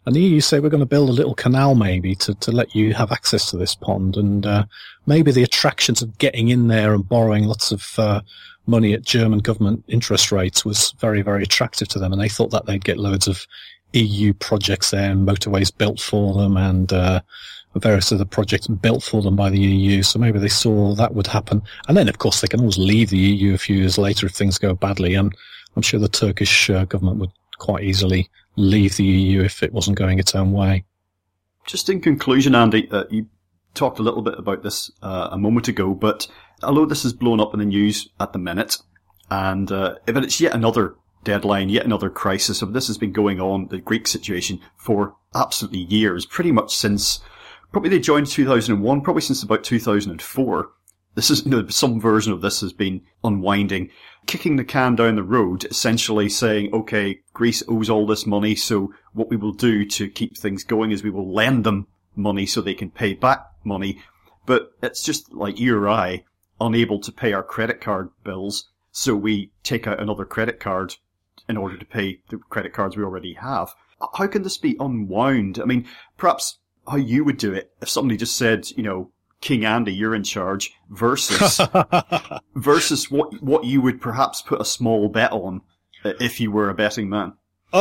And the EU say, we're going to build a little canal maybe to let you have access to this pond. And maybe the attractions of getting in there and borrowing lots of money at German government interest rates was very, very attractive to them. And they thought that they'd get loads of EU projects there and motorways built for them and various other projects built for them by the EU. So maybe they saw that would happen. And then, of course, they can always leave the EU a few years later if things go badly. And I'm sure the Turkish government would quite easily leave the EU if it wasn't going its own way. Just in conclusion, Andy, you talked a little bit about this a moment ago, but although this is blown up in the news at the minute, and but it's yet another deadline, yet another crisis. So this has been going on, the Greek situation, for absolutely years, pretty much since probably they joined 2001, probably since about 2004. This is, some version of this has been unwinding, kicking the can down the road, essentially saying, okay, Greece owes all this money, so what we will do to keep things going is we will lend them money so they can pay back money. But it's just like you or I, unable to pay our credit card bills, so we take out another credit card in order to pay the credit cards we already have. How can this be unwound? I mean, perhaps how you would do it if somebody just said, King Andy, you're in charge, versus what you would perhaps put a small bet on if you were a betting man.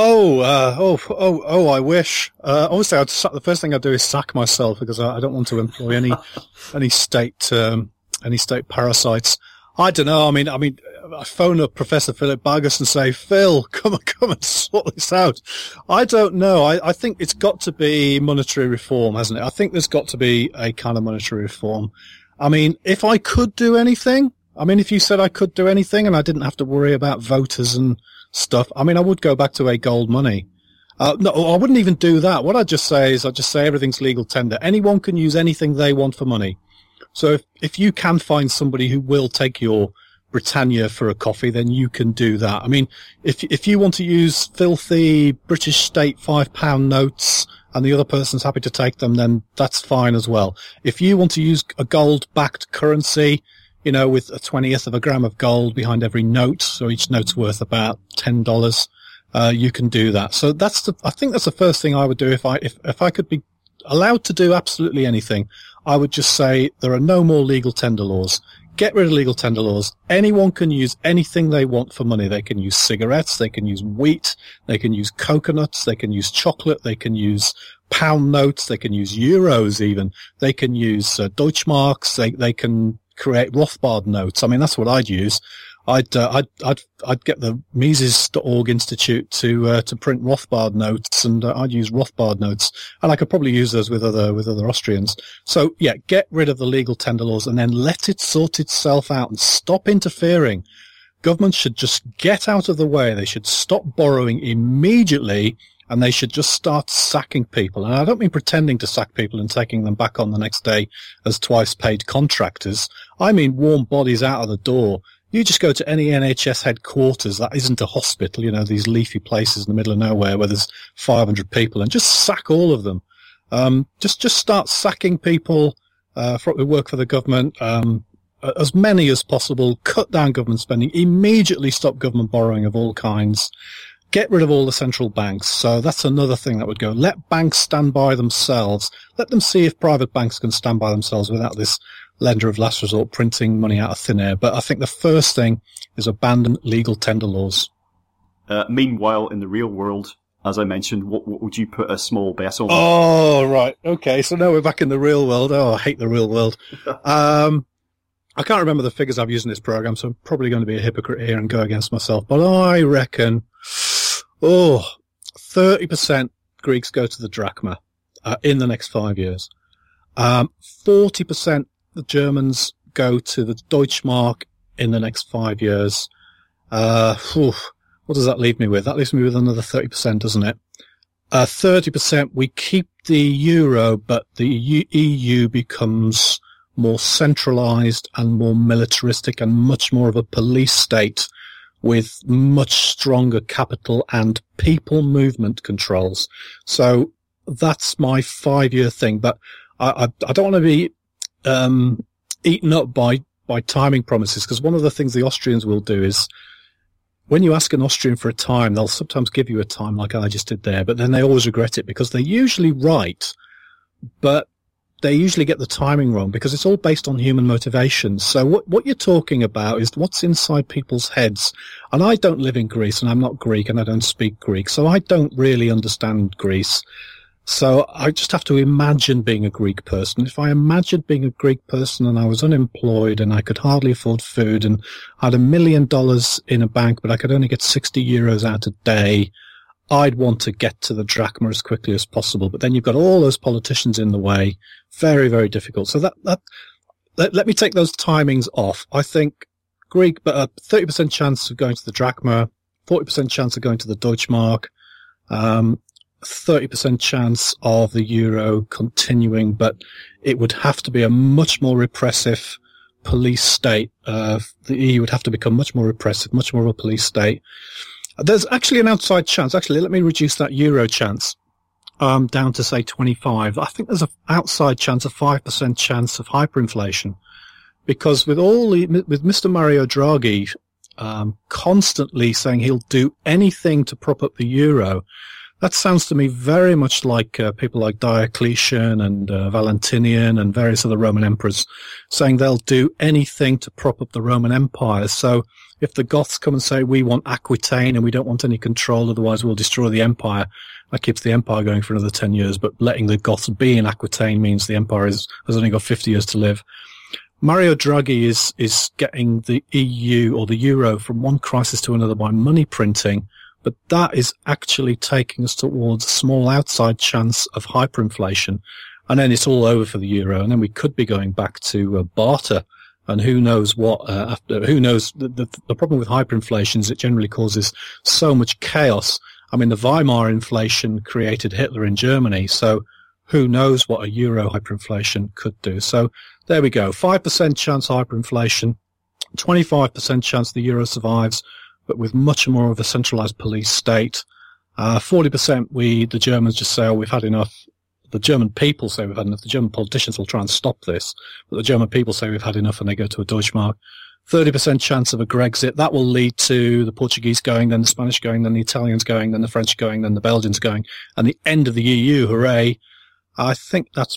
I wish. Obviously, the first thing I'd do is sack myself because I don't want to employ any state parasites. I don't know. I mean, I phone up Professor Philip Bagus and say, Phil, come and sort this out. I don't know. I think it's got to be monetary reform, hasn't it? I think there's got to be a kind of monetary reform. I mean, if I could do anything, if you said I could do anything and I didn't have to worry about voters and stuff, I would go back to a gold money. No, I wouldn't even do that. What I'd just say everything's legal tender. Anyone can use anything they want for money. So if you can find somebody who will take your Britannia for a coffee, then you can do that. If you want to use filthy British state £5 notes and the other person's happy to take them, then that's fine as well. If you want to use a gold-backed currency, with a 20th of a gram of gold behind every note, so each note's worth about $10, you can do that. So I think that's the first thing I would do if I could be allowed to do absolutely anything. I would just say there are no more legal tender laws. Get rid of legal tender laws. Anyone can use anything they want for money. They can use cigarettes, they can use wheat, they can use coconuts, they can use chocolate, they can use pound notes, they can use euros even. They can use Deutschmarks, they can create Rothbard notes. That's what I'd use. I'd get the Mises.org Institute to print Rothbard notes, and I'd use Rothbard notes, and I could probably use those with other Austrians. So yeah, get rid of the legal tender laws and then let it sort itself out and stop interfering. Governments should just get out of the way. They should stop borrowing immediately, and they should just start sacking people. And I don't mean pretending to sack people and taking them back on the next day as twice paid contractors. I mean warm bodies out of the door. You just go to any NHS headquarters that isn't a hospital, these leafy places in the middle of nowhere where there's 500 people, and just sack all of them. Just start sacking people who work for the government, as many as possible. Cut down government spending. Immediately stop government borrowing of all kinds. Get rid of all the central banks. So that's another thing that would go. Let banks stand by themselves. Let them see if private banks can stand by themselves without this lender of last resort printing money out of thin air. But I think the first thing is abandon legal tender laws. Meanwhile, in the real world, as I mentioned, what would you put a small bet on? Oh, right. Okay, so now we're back in the real world. Oh, I hate the real world. I can't remember the figures I've used in this program, so I'm probably going to be a hypocrite here and go against myself. But I reckon, 30% Greeks go to the drachma in the next 5 years. 40% the Germans go to the Deutschmark in the next 5 years. What does that leave me with? That leaves me with another 30%, doesn't it? 30% we keep the euro, but the EU becomes more centralized and more militaristic and much more of a police state with much stronger capital and people movement controls. So that's my 5-year thing. But I don't want to be eaten up by timing promises, because one of the things the Austrians will do is when you ask an Austrian for a time, they'll sometimes give you a time like I just did there, but then they always regret it because they're usually right, but they usually get the timing wrong because it's all based on human motivations. So what you're talking about is what's inside people's heads. And I don't live in Greece, and I'm not Greek, and I don't speak Greek, so I don't really understand Greece. So I just have to imagine being a Greek person. If I imagined being a Greek person and I was unemployed and I could hardly afford food and I had $1 million in a bank, but I could only get 60 euros out a day, I'd want to get to the drachma as quickly as possible. But then you've got all those politicians in the way. Very, very difficult. So let me take those timings off. I think Greek, but a 30% chance of going to the drachma, 40% chance of going to the Deutschmark, 30% chance of the euro continuing, but it would have to be a much more repressive police state. The EU would have to become much more repressive, much more of a police state. There's actually an outside chance. Actually, let me reduce that euro chance down to, say, 25. I think there's an outside chance, a 5% chance of hyperinflation, because with Mr. Mario Draghi constantly saying he'll do anything to prop up the euro, that sounds to me very much like people like Diocletian and Valentinian and various other Roman emperors saying they'll do anything to prop up the Roman Empire. So if the Goths come and say, we want Aquitaine and we don't want any control, otherwise we'll destroy the empire, that keeps the empire going for another 10 years. But letting the Goths be in Aquitaine means the empire has only got 50 years to live. Mario Draghi is getting the EU or the euro from one crisis to another by money printing. But that is actually taking us towards a small outside chance of hyperinflation. And then it's all over for the euro. And then we could be going back to barter. And who knows what, who knows, the problem with hyperinflation is it generally causes so much chaos. I mean, the Weimar inflation created Hitler in Germany. So who knows what a euro hyperinflation could do. So there we go. 5% chance hyperinflation, 25% chance the euro survives, but with much more of a centralized police state. 40% the Germans just say, oh, we've had enough. The German people say we've had enough. The German politicians will try and stop this, but the German people say we've had enough and they go to a Deutschmark. 30% chance of a Grexit. That will lead to the Portuguese going, then the Spanish going, then the Italians going, then the French going, then the Belgians going, and the end of the EU. Hooray. I think I've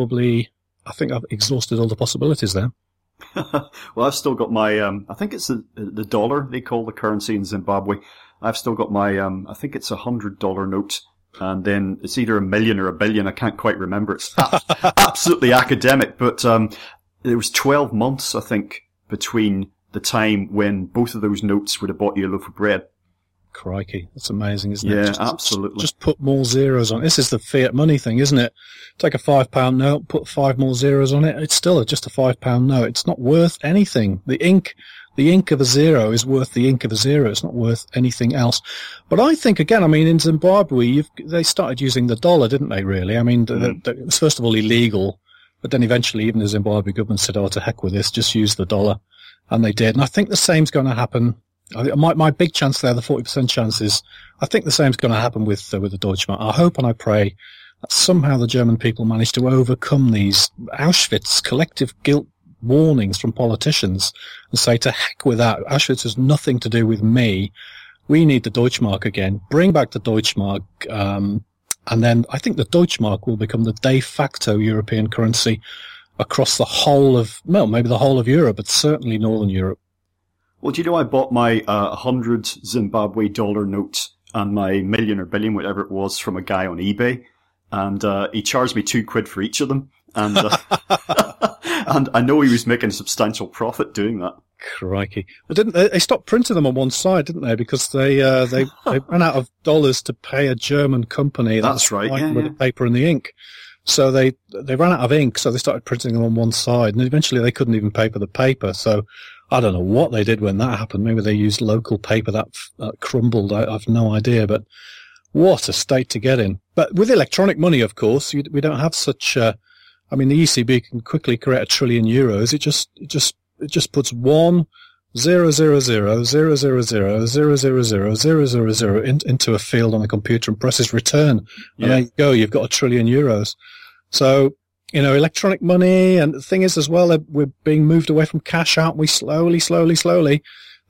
exhausted all the possibilities there. Well, I've still got my, I think it's the dollar they call the currency in Zimbabwe. I've still got my, I think it's $100 note. And then it's either $1 million or $1 billion. I can't quite remember. It's absolutely academic, but, there was 12 months, I think, between the time when both of those notes would have bought you a loaf of bread. Crikey. That's amazing, isn't it? Yeah, absolutely. Just put more zeros on. This is the fiat money thing, isn't it? Take a £5 note, put 5 more zeros on it. It's still just a £5 note. It's not worth anything. The ink of a zero is worth the ink of a zero. It's not worth anything else. But I think, again, I mean, in Zimbabwe, they started using the dollar, didn't they, really? I mean, it was first of all illegal, but then eventually even the Zimbabwe government said, oh, to heck with this, just use the dollar. And they did. And I think the same's going to happen. My big chance there, the 40% chance is, I think the same's going to happen with the Deutschmark. I hope and I pray that somehow the German people manage to overcome these Auschwitz collective guilt warnings from politicians and say, to heck with that. Auschwitz has nothing to do with me. We need the Deutschmark again. Bring back the Deutschmark. And then I think the Deutschmark will become the de facto European currency across the whole of, well, maybe the whole of Europe, but certainly Northern Europe. Well, do you know I bought my 100 Zimbabwe dollar note and my $1 million or $1 billion, whatever it was, from a guy on eBay, and he charged me £2 for each of them, and and I know he was making a substantial profit doing that. Crikey! But they stopped printing them on one side, didn't they? Because they ran out of dollars to pay a German company. That's right, with the paper and the ink. So they ran out of ink, so they started printing them on one side, and eventually they couldn't even pay for the paper. So I don't know what they did when that happened. Maybe they used local paper that crumbled. I've no idea, but what a state to get in. But with electronic money, of course, we don't have such. I mean, the ECB can quickly create €1 trillion. It just puts 1 0 0 0 0 0 0 0 0 0 0 0 0 into a field on the computer and presses return. And there you go. You've got €1 trillion. So, electronic money, and the thing is as well, we're being moved away from cash, aren't we? Slowly.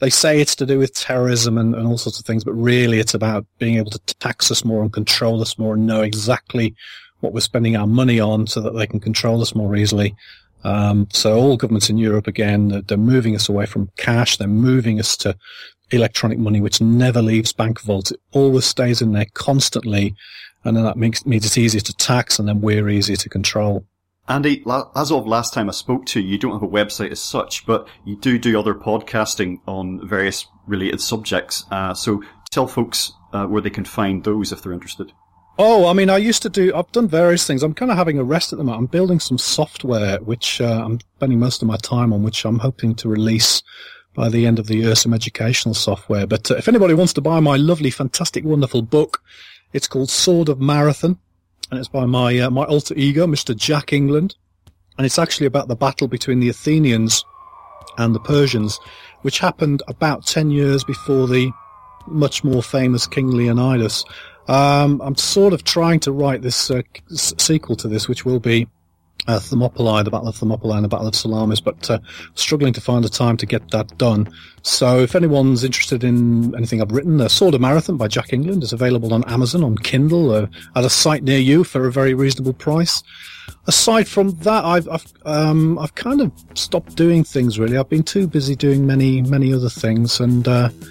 they say it's to do with terrorism and all sorts of things, but really it's about being able to tax us more and control us more and know exactly what we're spending our money on so that they can control us more easily. So all governments in Europe, again, they're moving us away from cash. They're moving us to electronic money, which never leaves bank vaults. It always stays in there constantly. And then that means it's easier to tax, and then we're easier to control. Andy, as of last time I spoke to you, you don't have a website as such, but you do other podcasting on various related subjects. So tell folks where they can find those if they're interested. Oh, I mean, I've done various things. I'm kind of having a rest at the moment. I'm building some software, which I'm spending most of my time on, which I'm hoping to release by the end of the year, some educational software. But if anybody wants to buy my lovely, fantastic, wonderful book, it's called Sword of Marathon, and it's by my alter ego, Mr. Jack England. And it's actually about the battle between the Athenians and the Persians, which happened about 10 years before the much more famous King Leonidas. I'm sort of trying to write this sequel to this, which will be Thermopylae, the Battle of Thermopylae and the Battle of Salamis, but struggling to find the time to get that done. So if anyone's interested in anything I've written, Sword of Marathon by Jack England is available on Amazon, on Kindle, at a site near you for a very reasonable price. Aside from that, I've kind of stopped doing things really. I've been too busy doing many other things, and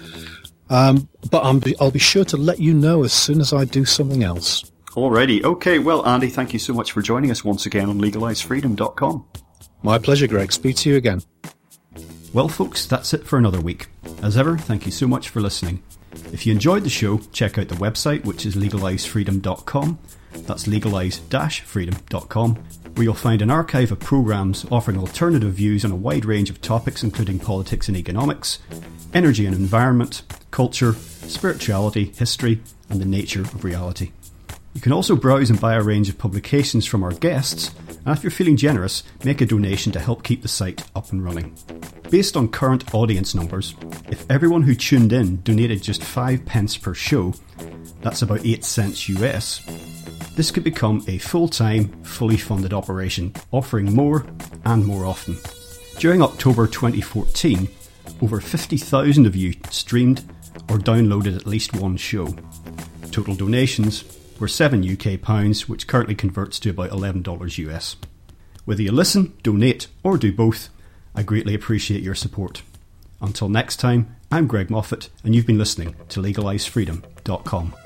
but I'll be sure to let you know as soon as I do something else. Alrighty. Okay, well, Andy, thank you so much for joining us once again on LegalizeFreedom.com. My pleasure, Greg. Speak to you again. Well, folks, that's it for another week. As ever, thank you so much for listening. If you enjoyed the show, check out the website, which is LegalizeFreedom.com. That's legalize-freedom.com, where you'll find an archive of programmes offering alternative views on a wide range of topics, including politics and economics, energy and environment, culture, spirituality, history, and the nature of reality. You can also browse and buy a range of publications from our guests, and if you're feeling generous, make a donation to help keep the site up and running. Based on current audience numbers, if everyone who tuned in donated just 5 pence per show, that's about 8 cents US, this could become a full-time, fully funded operation, offering more and more often. During October 2014, over 50,000 of you streamed or downloaded at least one show. Total donations were £7 UK, which currently converts to about $11 US. Whether you listen, donate, or do both, I greatly appreciate your support. Until next time, I'm Greg Moffat, and you've been listening to LegalizeFreedom.com.